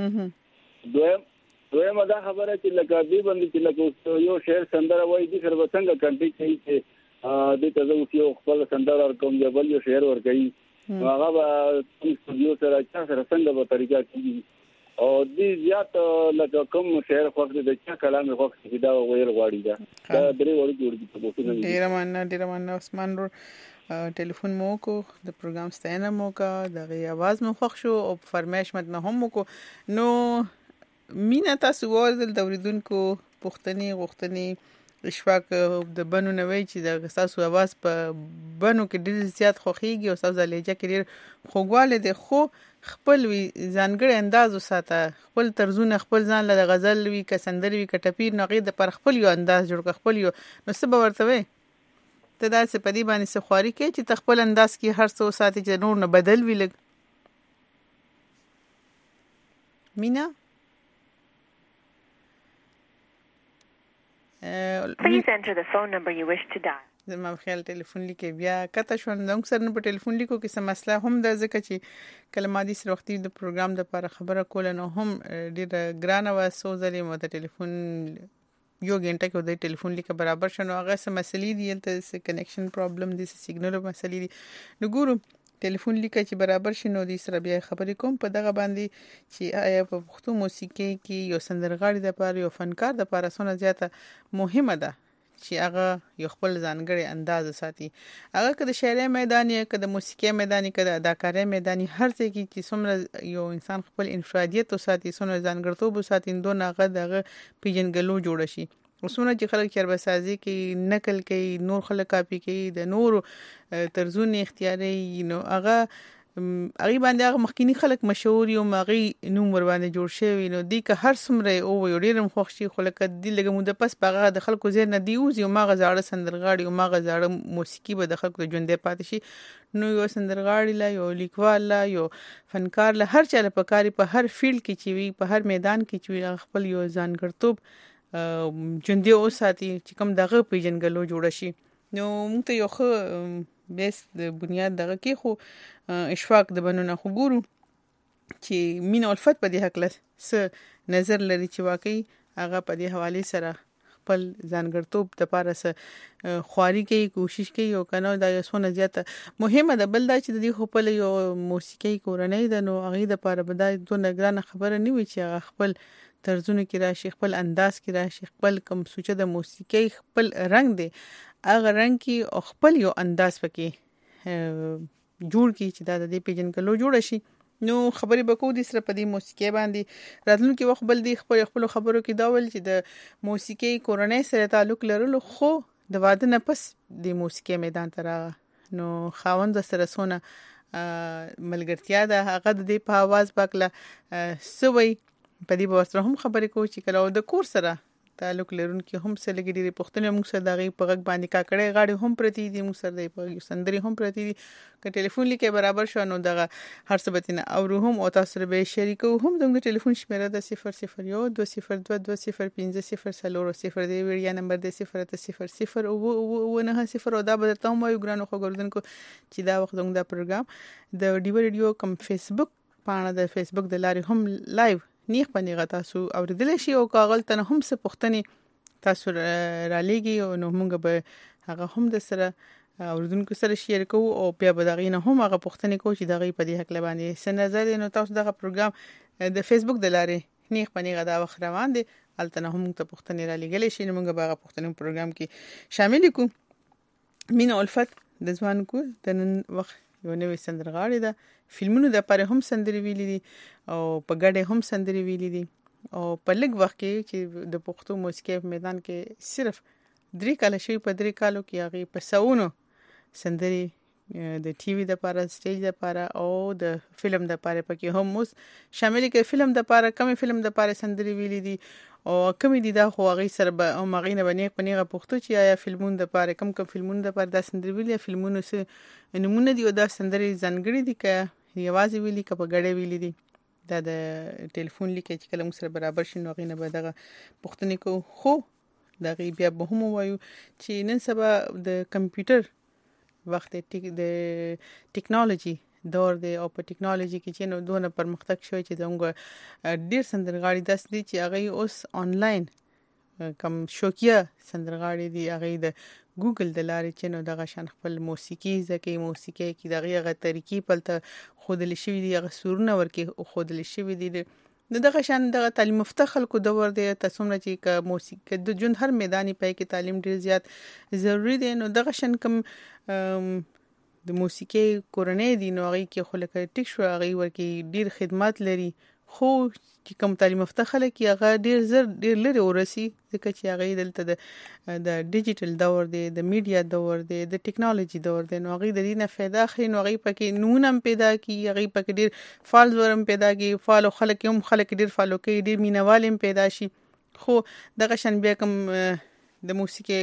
دویم دا خبره چې لکه دې باندې چې لکه یو شعر سندره وایي د سر وسنګ کنټي کوي چې د تاسو یو خپل سندره کوم یا بل یو شعر ور کوي هغه به یو سره څنګه به طریقه کوي او دې زیات لکه کوم شعر خو د چا کلام خو دا ویل غواړي دا درې وړي جوړ دي په څه نه ډیر مننه عثمان رو ټلیفون مو کو د پروګرام ستاینه مو کا دغه आवाज مو خوښ شو او فرمایش مت نه هم کو نو مینا تاسو ورته د اوریدونکو پښتني غوښتني اشفاق د بنو نوي چې د تاسو आवाज په بنو کې ډیر زیات خوخيږي او تاسو لهجه کې ډیر خوګواله دي خو خپل وی ځانګړي انداز وساته خپل طرزونه خپل ځان له غزل وی کسندر وی کټپیر نقید پر خپل یو انداز جوړ خپل یو نو څه ورته وي ته دا څه پدی باندې څه خواري کې چې تخپل انداز کې هر څه ساتي چې نور نه بدل وی لګ مینا Please enter the phone number you wish to dial. زما خیال ټلیفون لیکي بیا کته شو نو سر نه په ټلیفون لیکو کې سم مسله هم د ځکه چې کلماتي سره وختي د پروګرام د لپاره خبره کول نو هم ډیر ګرانه و سوزلې مو د ټلیفون یو غنټه کې د ټلیفون لیکه برابر شنو هغه سم مسلې دي ته کنیکشن پرابلم دي سیګنل مسلې دي نو ګورو ټلیفون لیکه چې برابر شنو د سره بیا خبرې کوم په دغه باندې چې آیا په پښتو موسیقي کې یو سندرغاړي د لپاره یو فنکار د لپاره څونه زیاته مهمه ده چې هغه یو خپل ځانګړي انداز ساتي. هغه که د شاعرۍ میدان یا که د موسیقۍ میدان یا که د اداکارۍ میدان هر ځای کې چې څومره یو انسان خپل انفرادیت وساتي، څومره ځانګړتوب وساتي، دونه هغه دغه پیژنګلو جوړ شي. اوسونه چې خلک چربسازي کوي، نقل کوي، نور خلک کاپي کوي، د نورو طرزونه اختیاري، نو هغه باندې هغه مخکینی خلک مشهور یو مغي نوم ور باندې جوړ شوی. نو دی که هر څومره او یو ډیرم خوښ شي، خو لکه دی لګه مو د پس پغه د خلکو زیر نه دی اوس یو ماغه زاړه سندرغاړي او ماغه زاړه موسیقي به د خلکو د ژوندې پاتې شي. نو یو سندرغاړي لا یو لیکوال لا یو فنکار لا هر چا له پکاري په هر فیلډ کې چې وي، په هر میدان کې چې وي، خپل یو ځانګړتوب ژوندې اوساتي چې کوم دغه پیژنګلو جوړ شي. نو موږ ته یو ښه بیس د بنیاد دغه کې خو اشفاق د بنونه خو ګورو چې مینه الفت په دې حق له نظر لري چې واقعي هغه په دې حواله سره خپل ځانګړتوب د پاره سره خواري کوي، کوشش کوي او کنه دا یو څونه زیاته مهمه ده. بل دا چې د دې خپل یو موسیقي کورنۍ ده، نو هغه د پاره بدای دونه ګرانه خبره نه وي چې هغه خپل طرزونه کې راشي، خپل انداز کې راشي، خپل کوم سوچه د موسیقي خپل رنگ دی هغه رنگ کې او خپل یو انداز پکې جوړ کی چې دا د دې پیژنګلو جوړ شي. نو خبرې بکو د سره په دې موسیقي باندې راتلونکي وخت بل دی خپل خبرو کې دا ول چې د موسیقي کورنۍ سره تعلق لرلو، خو د واده نه پس د موسیقي میدان ته راغله. نو خاوند سره سونه ملګرتیا ده، هغه د دې په आवाज باکله سوي په دې بوسره هم خبرې کوي چې کله د کور سره تعلق لرونکي هم سره لګي دي پښتنه موږ سره دغه په غږ باندې کاکړې غاړي هم پرتی دي، موږ سره د په سندري هم پرتی دي. که ټلیفون لیکي برابر شو نو دغه هر څه بتنه او هم او تاسو به شریکو هم د ټلیفون شمیره د 001 202 205 0 دی ویډیا نمبر د 0 او نه 0 او دا بدرته هم یو ګرانو خو ګردونکو چې دا وخت د پروګرام د ډیو ریډیو کم فیسبوک پاڼه د فیسبوک د لارې هم لایو نیخ پنیغه تاسو اوریدل شي او کاغل تنه هم څه پښتني تاسو را لېږي او نو موږ به هغه هم د سره اوریدونکو سره شیر کوو او بیا به دغه نه هم هغه پښتني کو چې دغه په دې حق باندې سنځر نو تاسو دغه پروګرام د فیسبوک د لارې نیخ پنیغه دا وخت روان دي الته هم ته پښتني را لېږل شي نو موږ به هغه پښتني پروګرام کې شامل کو. مینه الفت د ځوان کو د نن وخت یو نوې سندرغاړي ده، فلمونو د پاره هم سندري ویلي دي او په ګډه هم سندري ویلي دي او په لږ وخت کې چې د پښتو موسیقي په میدان کې صرف 3 کال شوی، په 3 کالو کې هغه په ساونو سندري د ټي وي د پاره، سټیج د پاره او د فلم د پاره پکې هم اوس شامل کې. فلم د پاره کم فلم د پاره سندري ویلي دي او کمی دي دا خو هغه سره به او مغینه باندې پنیغه پښتو چې آیا فلمون د پاره کم فلمون د پاره د سندري ویلي فلمونو سه نمونه دي او دا سندري ځانګړي دي که یوازې ویلي که په ګډه ویلي دي. دا د ټلیفون لیکي چې کله موږ سره برابر شي نو غینه به دغه پښتني کو. خو دغه بیا به هم وایو چې نن سبا د کمپیوټر وخت د ټیکنالوژي دور دی او په ټیکنالوژي کې چې نو دونه پرمختګ شوی چې دغه ډیر سندرغاړي داس دي چې هغه اوس آنلاین کم شوکیا سندرغاړي دي، هغه د ګوګل د لارې چې نو دغه شان خپل موسیقي زکه موسیقي کې دغه طریقې پلته خودل شوی دي، هغه سورونه ورکه خودل شوی دي. دغه شان دغه تعلیم مفته خلکو دور دی تاسو نه چې ک موسیقي د جون هر میداني پای کې تعلیم ډیر زیات ضروری دی. نو دغه شان کم د موسیقي کورنۍ دي نو هغه کې خلک ټیک شو هغه ورکه ډیر خدمات لري، خو چې کوم تعلیم یافته خلک هغه ډیر لري ورسي ځکه چې هغه دلته د ډیجیټل دور دی، د میډیا دور دی، د ټیکنالوژي دور دی. نو هغه د دې نه फायदा اخلي، نو هغه پکې نونم پیدا کی، هغه پکې ډیر فالوور هم پیدا کی، فالو خلک هم خلک ډیر فالو کوي، ډیر مینوال هم پیدا شي. خو دغه شان بیا کوم د موسیقي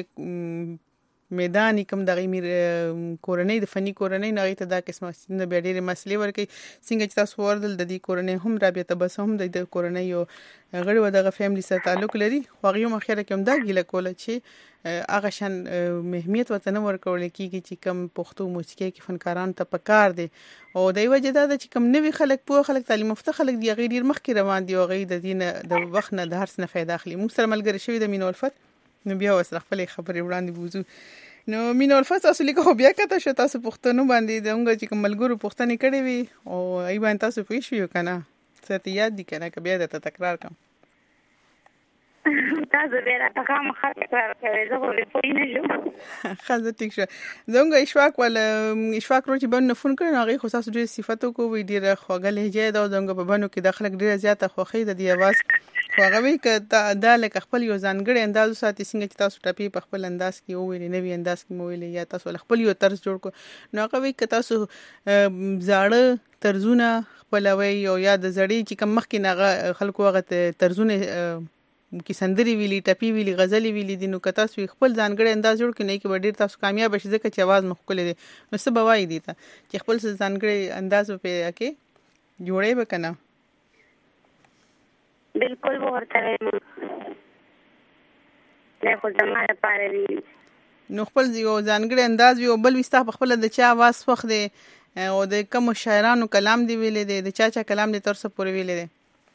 میدان کوم دغه کورنۍ د فني کورنۍ نه ته دا قسمه نه به ډېر مسلې ورکي څنګه چې تاسو وردل د دې کورنۍ هم رابطه بس هم د کورنۍ یو غړي و دغه فیملی سره تعلق لري. خو هغه مخیره کوم دا ګیله کوله چې هغه شان مهمیت ورته نه ورکول کیږي چې کم پښتو موسیقي کې فنکاران ته پکار دي او د وجه دا چې کم نوی خلک په خلک تعلیم یافته خلک دی غیر مخکې روان دي او غیر د دین د وخت نه د هر څه نه फायदा اخلي. موږ سره ملګری شوی د مینو الفت نو بیا وسره خپل خبرې وړاندې بوزو. نو مینو الفت تاسو لیکه خو بیا کته شو تاسو پښتنو باندې دغه چې کوم ملګرو پښتني کړي وي او ای باندې تاسو پېښ ویو کنه څه ته یاد دي کنه که بیا د تکرار کوم تاسو به راته خامخا تکرار کوئ زه خو پوه نه شوم ښه ټیک شو زموږ اشفاق ورو چې بن فون کړی نو هغې خو ستاسو ډېر صفت وکړو ډېره خوږه لهجه یې ده او زموږ په بنو کې د خلک ډېره زیاته خوښۍ ده د اواز خو هغه وایي که دا لکه خپل یو ځانګړی انداز وساتي څنګه چې تاسو ټپې په خپل انداز کې وویلې نوي انداز کې مو ویلې یا تاسو خپل یو طرز جوړ کړو نو هغه وایي که تاسو زاړه طرزونه خپلوئ او یا د زړې چې کوم مخکې نه هغه خلکو هغه طرزونه کې سندرې ویلي ټپې ویلي غزلې ویلي دي نو که تاسو خپل ځانګړی انداز جوړ کړئ نو کې به ډېر تاسو کامیاب شئ ځکه چې اواز مو ښکلی دی نو څه به وایي دې ته چې خپل ځانګړی انداز به پې کې جوړی به که نه بالکل به ورته وایم دا خو زما لپاره وي نو خپل یو ځانګړی انداز وي او بل وي ستا په خپله د چا اواز خوښ دی او د کومو شاعرانو کلام دی ویلی دی د چا کلام دی تر څه پورې ویلی دی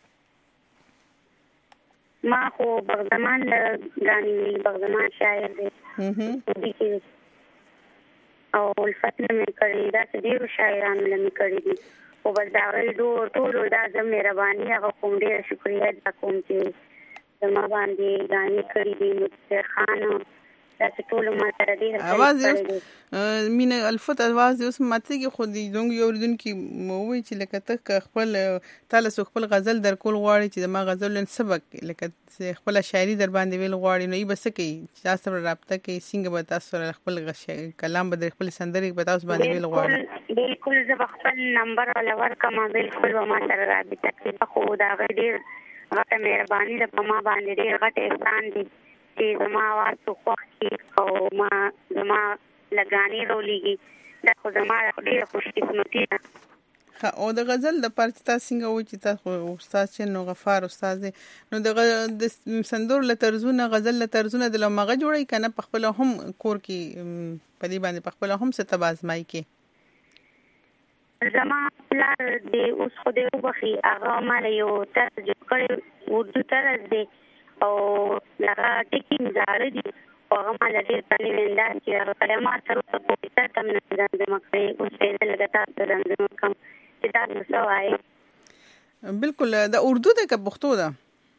ما خو بغدمان ګانې ویلي بغدمان شاعر دی او الفت نه مې کړي داسې ډېرو شاعرانو نه مې کړي دي خو بس د هغوی ټولو دا زه مهرباني هغه کوم ډېره شکریه ادا کوم چې زما باندې ګانې کړي دي متصر خان داسې ټولو ما سره ډېر اواز یې مینه الفت اواز یې اوس ماته کې خو زموږ یو اورېدونکي مو ووایي چې لکه ته خپل تا له څوک خپل غزل در کول غواړي چې زما غزل نن سبق لکه خپله شاعري در باندې ویل غواړي نو ای به څه کوي چې تاسو سره رابطه کوي څنګه به تاسو سره خپل کلام به د خپل سندرې به تاسو باندې ویل غواړي بالکل زه به خپل نمبر ولا ورکړم بالکل به ما سره رابطه کوي خو د هغې ډېر غټه مهرباني ده په ما باندې ډېر غټ احسان دی چې زما اواز څو خوښ کړي او ما زما لګانې راولیږي دا خو زما ډېره خوشقسمتي ده او د غزل لپاره چې تاسو څنګه وایي چې تاسو استاد چې نو غفار استاد دی نو د سندرو له طرزونه غزل له طرزونه د لمغه جوړوي که نه په خپله هم کور کې په دې باندې په خپله هم څه ته به ازمایي کې زما پلار دی اوس خو دی وبخي هغه ماله یو طرز جوړ کړی اردو طرز دی او هغه ټکي مې زاړه دي او هغه ماله ډېر په نوي انداز کې هغه کلمات تر اوسه پورې تا ته هم نه زمزمه کړې اوس به یې زه لږه تاسو ته زمزمه کړم چې تاسو څه وایئ بالکل دا اردو ده که پښتو ده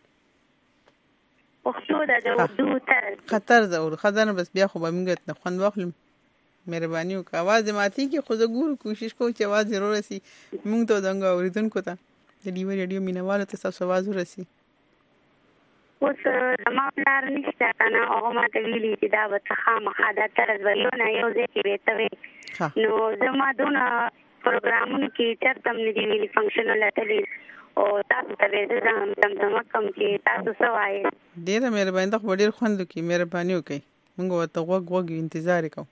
پښتو ده د اردو طرز خطر ده ښه نه بس بیا خو به موږ خوند واخلو مهرباني وکړه اواز یې ماتېږي خو زه ګورو کوشش کوم چې اواز یې ورسي موږ ته زموږ اورېدونکو ته د ډیوه ریډیو مینوالو ته ستاسو اواز ورسي اوس زما پلار نشته که نه هغه ماته ویلي چې دا به څه خامخا دا طرز به یو نه یو ځای کې به ته وې نو زما دونه پروګرامونو کې چېرته هم نه دي ویلي فنکشنونه تللي او تاسو ته به یې زه زمزمه کوم چې تاسو څه وایئ ډېره مهرباني ده خو به ډېر خوند وکړي مهرباني وکړئ موږ ورته غوږ انتظار یې کوو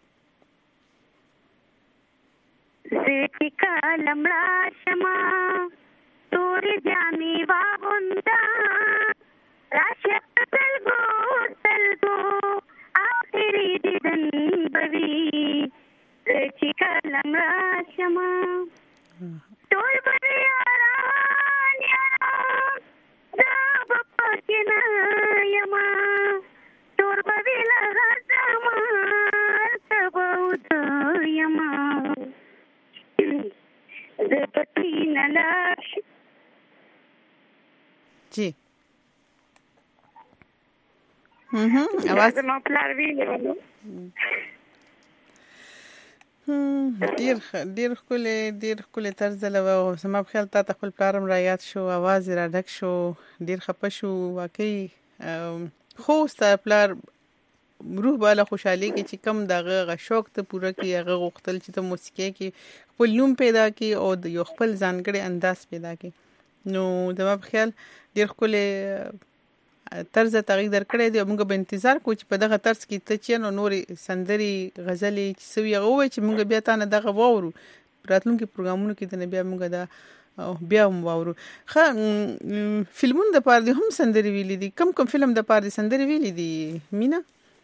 زه چې کله مړه شمه تورې جامې واغونده راشه سلګو سلګو آخري دیدن بوي چې کله مړه شمه ټول به یاران یاران زه به پکې نه یمه ټول به وي له زما هلته به اوده یمه زه پکې نه لاړ شم جی اواز زما پلار ویلی ډېر ښکلی طرز دله او زما په خیال تا ته خپل پلار هم رایاد شو اواز یې را ډک شو ډېر خفه شو واقعي خو ستا پلار روح به له خوشحالي کې چې کم د هغه شوق ته پوره کړي هغه غوښتل چې ته موسیقۍ کې خپل نوم پیدا کړي او د یو خپل ځانګړی انداز پیدا کړي نو زما په خیال ډېر ښکلی طرز ته تغییر درکړی دی او موږ به انتظار کوو چې په دغه طرز کې ته چې نو نورې سندرې غزلې چې څه وي هغه ووایي چې موږ بیا تا نه دغه واورو راتلونکي پروګرامونو کې د بیا موږ دا بیا هم واورو ښه فلمونو دپاره دې هم سندرې ویلي دي کوم فلم دپاره دې سندرې ویلي دي مینا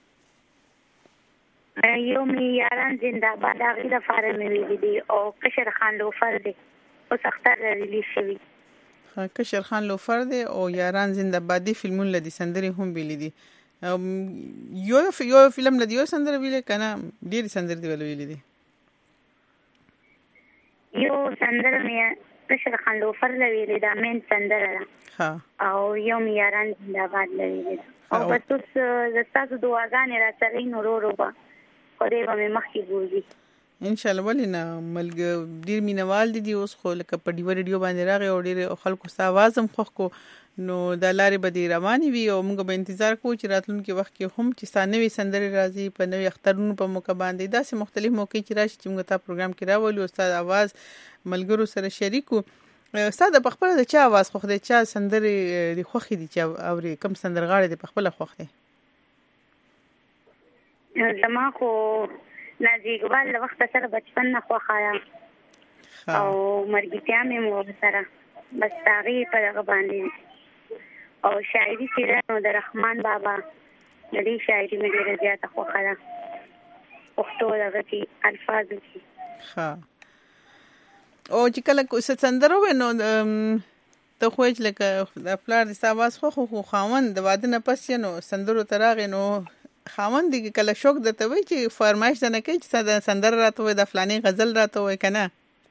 یو مې یاران زنده‌باد هغې دپاره مې ویلي دي او کشر خان لوفر دی اوس اختر ریلیز شوي کشر خان لوفر دی او یاران زنده‌باد دی فلمونه لدی سندرې هم ویلي دي یو فلم لدی یو سندره ویلې که نه ډېرې سندرې دې ویلي دي یو سندره مې کشر خان لوفر له ویلې ده مین سندره ده او یو مې یاران زنده‌باد له ویلې ده او بس اوس تاسو دعاګانې را سره نورو به خدای به مې مخکې بوزي ان شاء الله. ولې نه ملګ ډیر مینوال دي اوس خو لکه په ډیو ریډیو باندې راغی او ډیر خلکو ستا आवाज هم خوښ کو نو د لارې به دی رواني وي او موږ به انتظار کوو چې راتلونکي وخت کې هم چې ستا نوې سندرې راځي په نوې اخترونو په موقع باندې داسې مختلف موقع چې راشي چې موږ تا پروګرام کې راولو او ستا आवाज ملګرو سره شریکو. ستا د پخپل د چا आवाज خوښ دی چا سندرې د خوښې دي چې اوري کوم سندرغاړي د پخپل خوښ دی؟ زما خو نازي اقبال له وخت سره بچپن نه خوښایا او مرګتیا مې مو سره بس تاغي په هغه باندې او شاعري چې نو د رحمان بابا د دې شاعري مې ډېره زیاته خوښه پښتو دغه کې الفاظ کې ها او چې کله څه سندره وینو ته خو چې لکه د پلار د ساواز خو خاوند د واده نه پس نو سندرو تراغې نو خاوند دې کله شوق دته وي چې فرمایش نه کوي چې د سندره راته وي د فلاني غزل راته وي کنه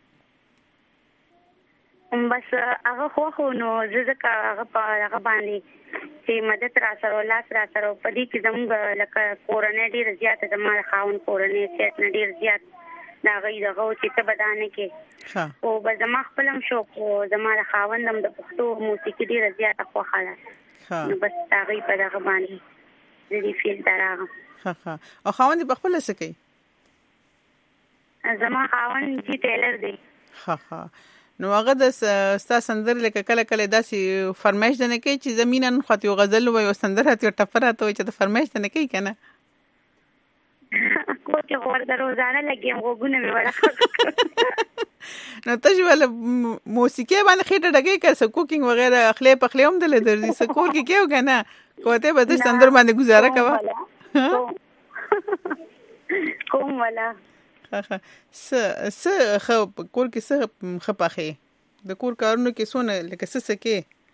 بس هغه خو نو ځکه هغه په هغه باندې چې مدد را سره لاس را سره په دې کې زموږ لکه کورنۍ ډېر زیات زموږ خاوند کورنۍ سیټ نه ډېر زیات دا غي دغه چې ته بدانه کې او به زما خپلم شوق او زما خاوندم د پښتو موسیقي ډېر زیات خوښه ده نو بس دا غي په دغه باندې دې فیل دراغه او خاوند په خپل څه کوي؟ زما خاوند چې ټیلر دی. نو هغه د ستا سندر لکه کله کله داسې فرمایش نه کوي چې زمينن خاطی او غزل وي او سندر هاتي او ټفرات وي چې د فرمایش نه کوي کنه کوټه ورته روزانه لګیم وګونه مې وړه نو تاسو ول موسیقي باندې خېټه ډګي کړه کوکینګ وغیرہ اخلي پخلي هم دل درځي سکور کې کېو کنه کوته به د سندر باندې گزاره کوا کوم ولا س خو کور کې څه خپاخه د کور کارونو کې سونه لکه څه کې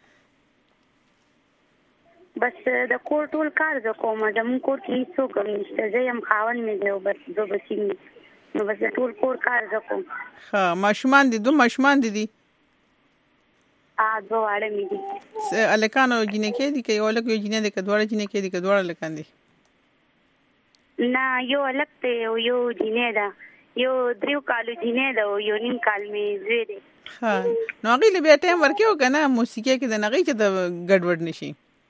بس د کور ټول کار ز کوم د مون کور کې څو کوم نشته زه يم خاون مې دی بس دو بچی نو بس ټول کور کار ز کوم ماشومان دي دوه ماشومان دي دوه اړه مې دي الکانو جنې کې دي کې یو لکه یو جنې دي کې دوه جنې کې دي کې دوه لکان دي نه یو لکته یو جنې ده یو دریو کالو جنې ده او یو نیم کال مې زوی دی نو هغه له به ټایم ورکیو کنه موسیقي کې د نغې چې د ګډوډ نشي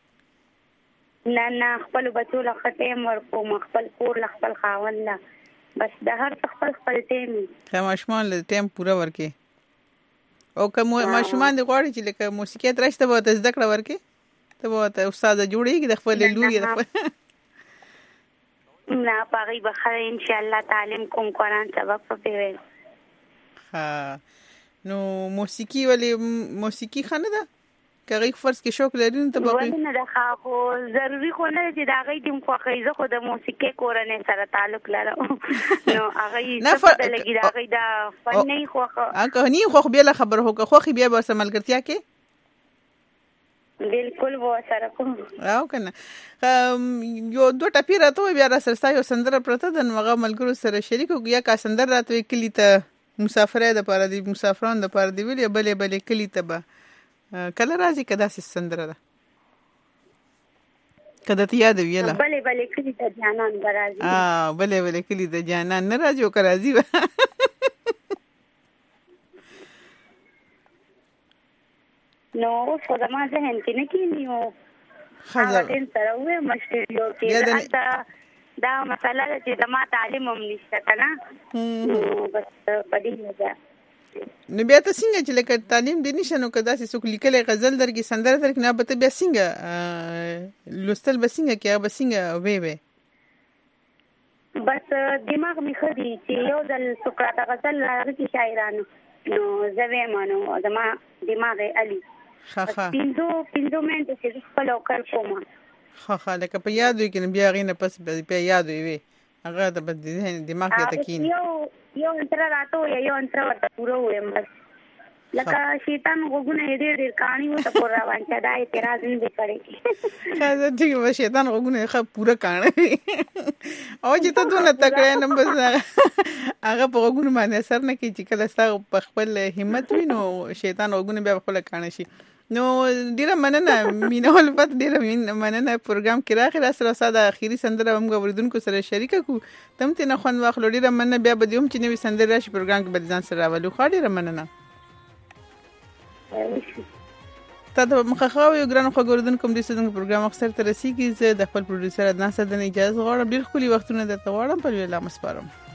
نه خپل بچو له ټایم ورکو خپل کور له خپل خاوند له بس د هر خپل ټایم ماشومان له ټایم پورا ورکي او کوم ماشومان د غواړي چې لکه موسیقي درشته به د زده کړه ورکي ته به استاد جوړیږي د خپل لوري د نه پاغي بخیر ان شاء الله تعلیم کوم قرآن سبق په ویل نو موسیقي موسیقي خنه ده کغه فرض کې شوق لري ته باقي نه ده خو ضروری خو نه چې دا غي دیم خو خیزه خو د موسیقي کورنۍ سره تعلق لرم نو هغه یې څه لګي دا غي دا فني خو نه خو بیا خبر هو خو بیا به سملګرتیا کې بالکل و سره کوم او کنه یو دوه ټپی راته بیا را سره یو سندره پرته د نوغه ملګرو سره شریکو یا کا سندره راته کلی ته مسافرې د پاره دی مسافرانو د پاره دی ویلې بلې کلی ته به کله راځي کدا سندره ده کدا ته یاد ویله بلې کلی ته جانان راځي بلې کلی ته جانان نه راځي او راځي نو خو زما ذهن کې نه کېنیو خاطر سره وې مشکل کې دا مسله چې زما تعلیم هم نشته کنه بس پدې نه نو بیا ته څنګه چې لکه تعلیم دې نشه نو کدا چې څوک لیکلې غزل درګي سندره درګ نه به بیا څنګه لوستل به څنګه کې به څنګه وې بس دماغ می خدي چې یو ځل سقراط غزل راغی شاعرانو نو زوی مانو زما دماغ علي پینځو منټه چې خپل وکړ کوم لکه په یاد وي کنه بیا غینه پس په یاد وي هغه د دماغ کې تکین یو انتر راتو یو انتر ورته پورو ویم بس لکه شیطان وګونه دې کہانی وته پر روان چې دا اعتراض نه وکړي خاصه ټیک و شیطان وګونه خه پورا کہانی او چې ته دونه تکړه نه بس هغه په وګونه باندې اثر نه کوي چې کله ستاسو په خپل همت وینو شیطان وګونه بیا خپل کہانی شي نو ډیره مننه مینول پات ډیره مننه پروګرام کې راغی سره ساده اخیری سندره هم غوړدونکو سره شریک کو تم ته نه خوان واخلو ډیره مننه بیا به دوم چې نوې سندره راشي پروګرام کې به ځان سره راولو خو ډیره مننه تاسو مخخاو یو ګران خو غوړدونکو د سندره پروګرام اکثر تر رسیدي زه د خپل پروډوسر ادنان سره د اجازه غواړم ډیر خولي وختونه درته غواړم په ویلا مسپارم